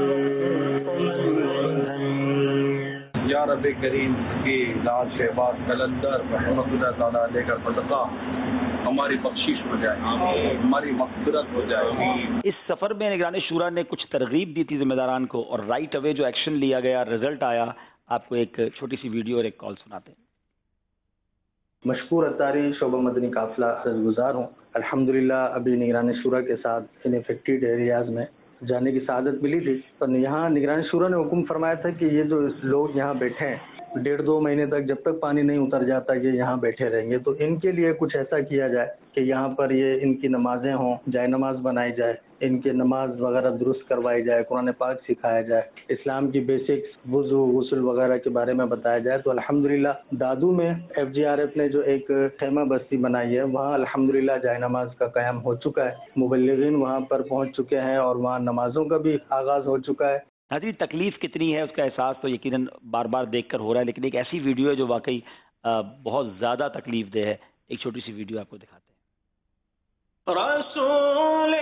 या रब करीम की लाल शहबाज कलंदर रहमतुल्लाह ताला लेकर फतका हमारी बख्शिश हो जाए, हमारी मग़फ़िरत हो जाए। इस सफर में निगरानी शूरा ने कुछ तरगीब दी थी जिम्मेदारान को, और राइट अवे जो एक्शन लिया गया, रिजल्ट आया। आपको एक छोटी सी वीडियो और एक कॉल सुनाते हैं। मशकूर अत्तारी शोबा मदनी काफिला से गुजार हूँ। अल्हम्दुलिल्लाह अभी निगरानी शूरा के साथ इन इफेक्टेड एरियाज़ में जाने की सआदत मिली थी, पर यहाँ निगरानी शूरा ने हुक्म फरमाया था कि ये जो लोग यहाँ बैठे हैं डेढ़ दो महीने तक जब तक पानी नहीं उतर जाता ये यहाँ बैठे रहेंगे, तो इनके लिए कुछ ऐसा किया जाए कि यहाँ पर ये इनकी नमाजें हों, जाए नमाज बनाई जाए, इनके नमाज वगैरह दुरुस्त करवाई जाए, कुरान पाक सिखाया जाए, इस्लाम की बेसिक्स वुज़ू गुस्ल वगैरह के बारे में बताया जाए। तो अल्हम्दुलिल्लाह दादू में एफ जी आर एफ ने जो एक खेमा बस्ती बनाई है, वहाँ अल्हम्दुलिल्लाह जाए नमाज का क़याम हो चुका है, मुबल्लिगीन वहाँ पर पहुँच चुके हैं और वहाँ नमाजों का भी आगाज़ हो चुका है। हाजी, तकलीफ कितनी है उसका एहसास तो यकीनन बार बार देखकर हो रहा है, लेकिन एक ऐसी वीडियो है जो वाकई बहुत ज़्यादा तकलीफ दे है। एक छोटी सी वीडियो आपको दिखाते हैं। रसूल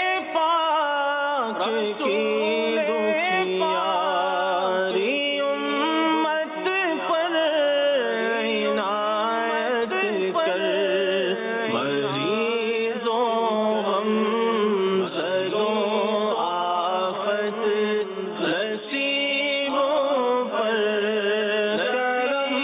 पाक की दुखियारी उम्मत पर इनायत कर, मरीज़ों हमसदों आफत नसीबों पर करम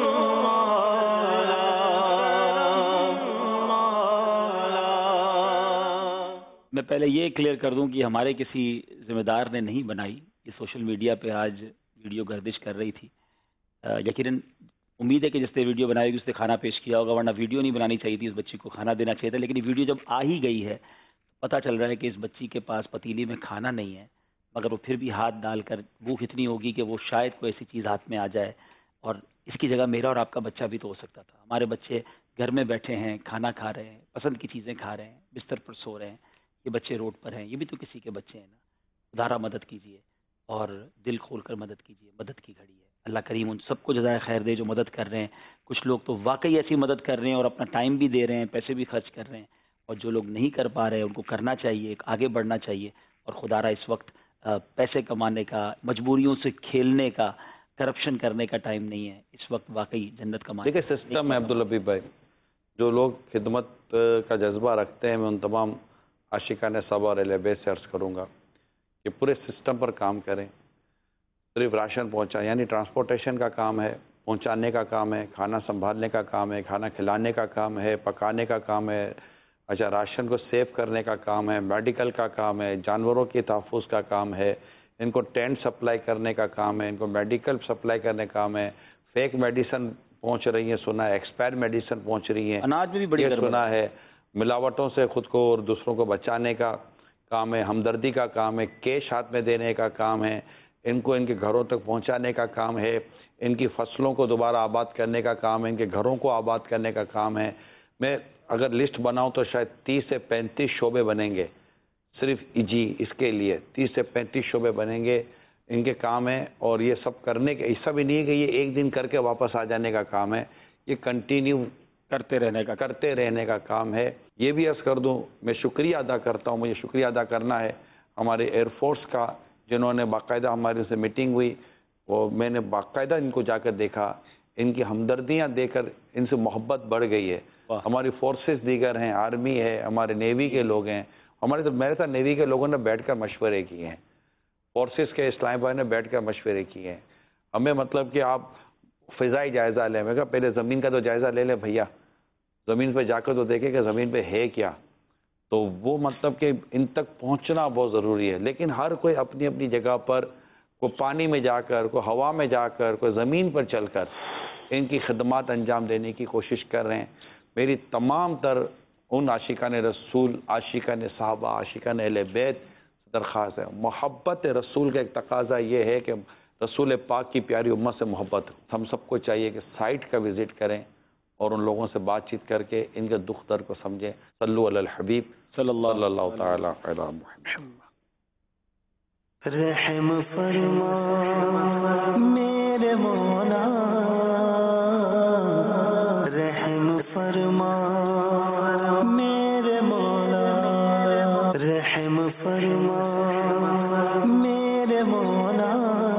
मैं पहले ये क्लियर कर दूं कि हमारे किसी जिम्मेदार ने नहीं बनाई, ये सोशल मीडिया पे आज वीडियो गर्दिश कर रही थी। यकीनन उम्मीद है कि जिसने वीडियो बनाई होगी उसने खाना पेश किया होगा, वरना वीडियो नहीं बनानी चाहिए थी, उस बच्ची को खाना देना चाहिए था। लेकिन ये वीडियो जब आ ही गई है, पता चल रहा है कि इस बच्ची के पास पतीली में खाना नहीं है, मगर वो फिर भी हाथ डालकर, भूख इतनी होगी कि वो शायद कोई ऐसी चीज़ हाथ में आ जाए, और इसकी जगह मेरा और आपका बच्चा भी तो हो सकता था। हमारे बच्चे घर में बैठे हैं, खाना खा रहे हैं, पसंद की चीज़ें खा रहे हैं, बिस्तर पर सो रहे हैं, ये बच्चे रोड पर हैं, ये भी तो किसी के बच्चे हैं ना। उधारा मदद कीजिए और दिल खोल कर मदद कीजिए, मदद की घड़ी है। अल्लाह करीम उन सबको जज़ाए खैर दे जो मदद कर रहे हैं। कुछ लोग तो वाकई ऐसी मदद कर रहे हैं और अपना टाइम भी दे रहे हैं, पैसे भी खर्च कर रहे हैं, और जो लोग नहीं कर पा रहे हैं उनको करना चाहिए, आगे बढ़ना चाहिए। और खुदारा इस वक्त पैसे कमाने का, मजबूरियों से खेलने का, करप्शन करने का टाइम नहीं है। इस वक्त वाकई जन्नत कमाने देखिए सिस्टम है अब्दुल लतीफ भाई, जो लोग खिदमत का जज्बा रखते हैं, मैं उन तमाम आशिकाने सबर एलेबे से अर्ज़ करूँगा कि पूरे सिस्टम पर काम करें। सिर्फ राशन पहुँचा यानी ट्रांसपोर्टेशन का काम है, पहुँचाने का काम है, खाना संभालने का काम है, खाना खिलाने का काम है, पकाने का काम है, अच्छा राशन को सेव करने का काम है, मेडिकल का काम है, जानवरों के तहफ़्फ़ुज़ का काम है, इनको टेंट सप्लाई करने का काम है, इनको मेडिकल सप्लाई करने का काम है। फेक मेडिसिन पहुँच रही है सुना है, एक्सपायर मेडिसिन पहुँच रही है, अनाज में भी बड़ी सुना है। मिलावटों से ख़ुद को और दूसरों को बचाने का काम है, हमदर्दी का काम है, कैश हाथ में देने का काम है, इनको इनके घरों तक पहुंचाने का काम है, इनकी फसलों को दोबारा आबाद करने का काम है, इनके घरों को आबाद करने का काम है। मैं اگر لسٹ بناؤں تو شاید تیس سے پینتیس شعبے بنیں گے صرف جی اس کے لیے، تیس سے پینتیس شعبے بنیں گے، ان کے کام ہیں. اور یہ سب کرنے کے ایسا بھی نہیں ہے کہ یہ ایک دن کر کے واپس آ جانے کا کام ہے، یہ کنٹینیو کرتے رہنے کا کرتے رہنے کا کام ہے. یہ بھی عرض کر دوں، میں شکریہ ادا کرتا ہوں، مجھے شکریہ ادا کرنا ہے ہمارے ایئر فورس کا، جنہوں نے باقاعدہ ہمارے سے میٹنگ ہوئی، وہ میں نے باقاعدہ ان کو جا کر دیکھا، ان کی ہمدردیاں دے کر ان سے محبت بڑھ گئی ہے. ہماری فورسز دیگر ہیں، آرمی ہے، ہمارے نیوی کے لوگ ہیں، ہمارے تو میرے ساتھ نیوی کے لوگوں نے بیٹھ کر مشورے کیے ہیں، فورسز کے اسلام بھائی نے بیٹھ کر مشورے کیے ہیں. ہمیں مطلب کہ آپ فضائی جائزہ لیں، میں کہا پہلے زمین کا تو جائزہ لے لیں بھیا، زمین پہ جا کر تو دیکھیں کہ زمین پہ ہے کیا. تو وہ مطلب کہ ان تک پہنچنا بہت ضروری ہے. لیکن ہر کوئی اپنی اپنی جگہ پر، کوئی پانی میں جا کر، کوئی ہوا میں جا کر، کوئی زمین پر چل کر ان کی خدمات انجام دینے کی کوشش کر رہے ہیں. میری تمام تر ان عاشقان رسول، عاشقان صحابہ، عاشقان اہل بیت درخواست ہے، محبت رسول کا ایک تقاضا یہ ہے کہ رسول پاک کی پیاری امت سے محبت. ہم سب کو چاہیے کہ سائٹ کا وزٹ کریں اور ان لوگوں سے بات چیت کر کے ان کے دکھ درد کو سمجھیں. صلو علی الحبیب صلی اللہ اللہ تعالی علی محمد. رحم فرما میرے مولا، رحم فرما میرے مولا، رحم فرما میرے مولا،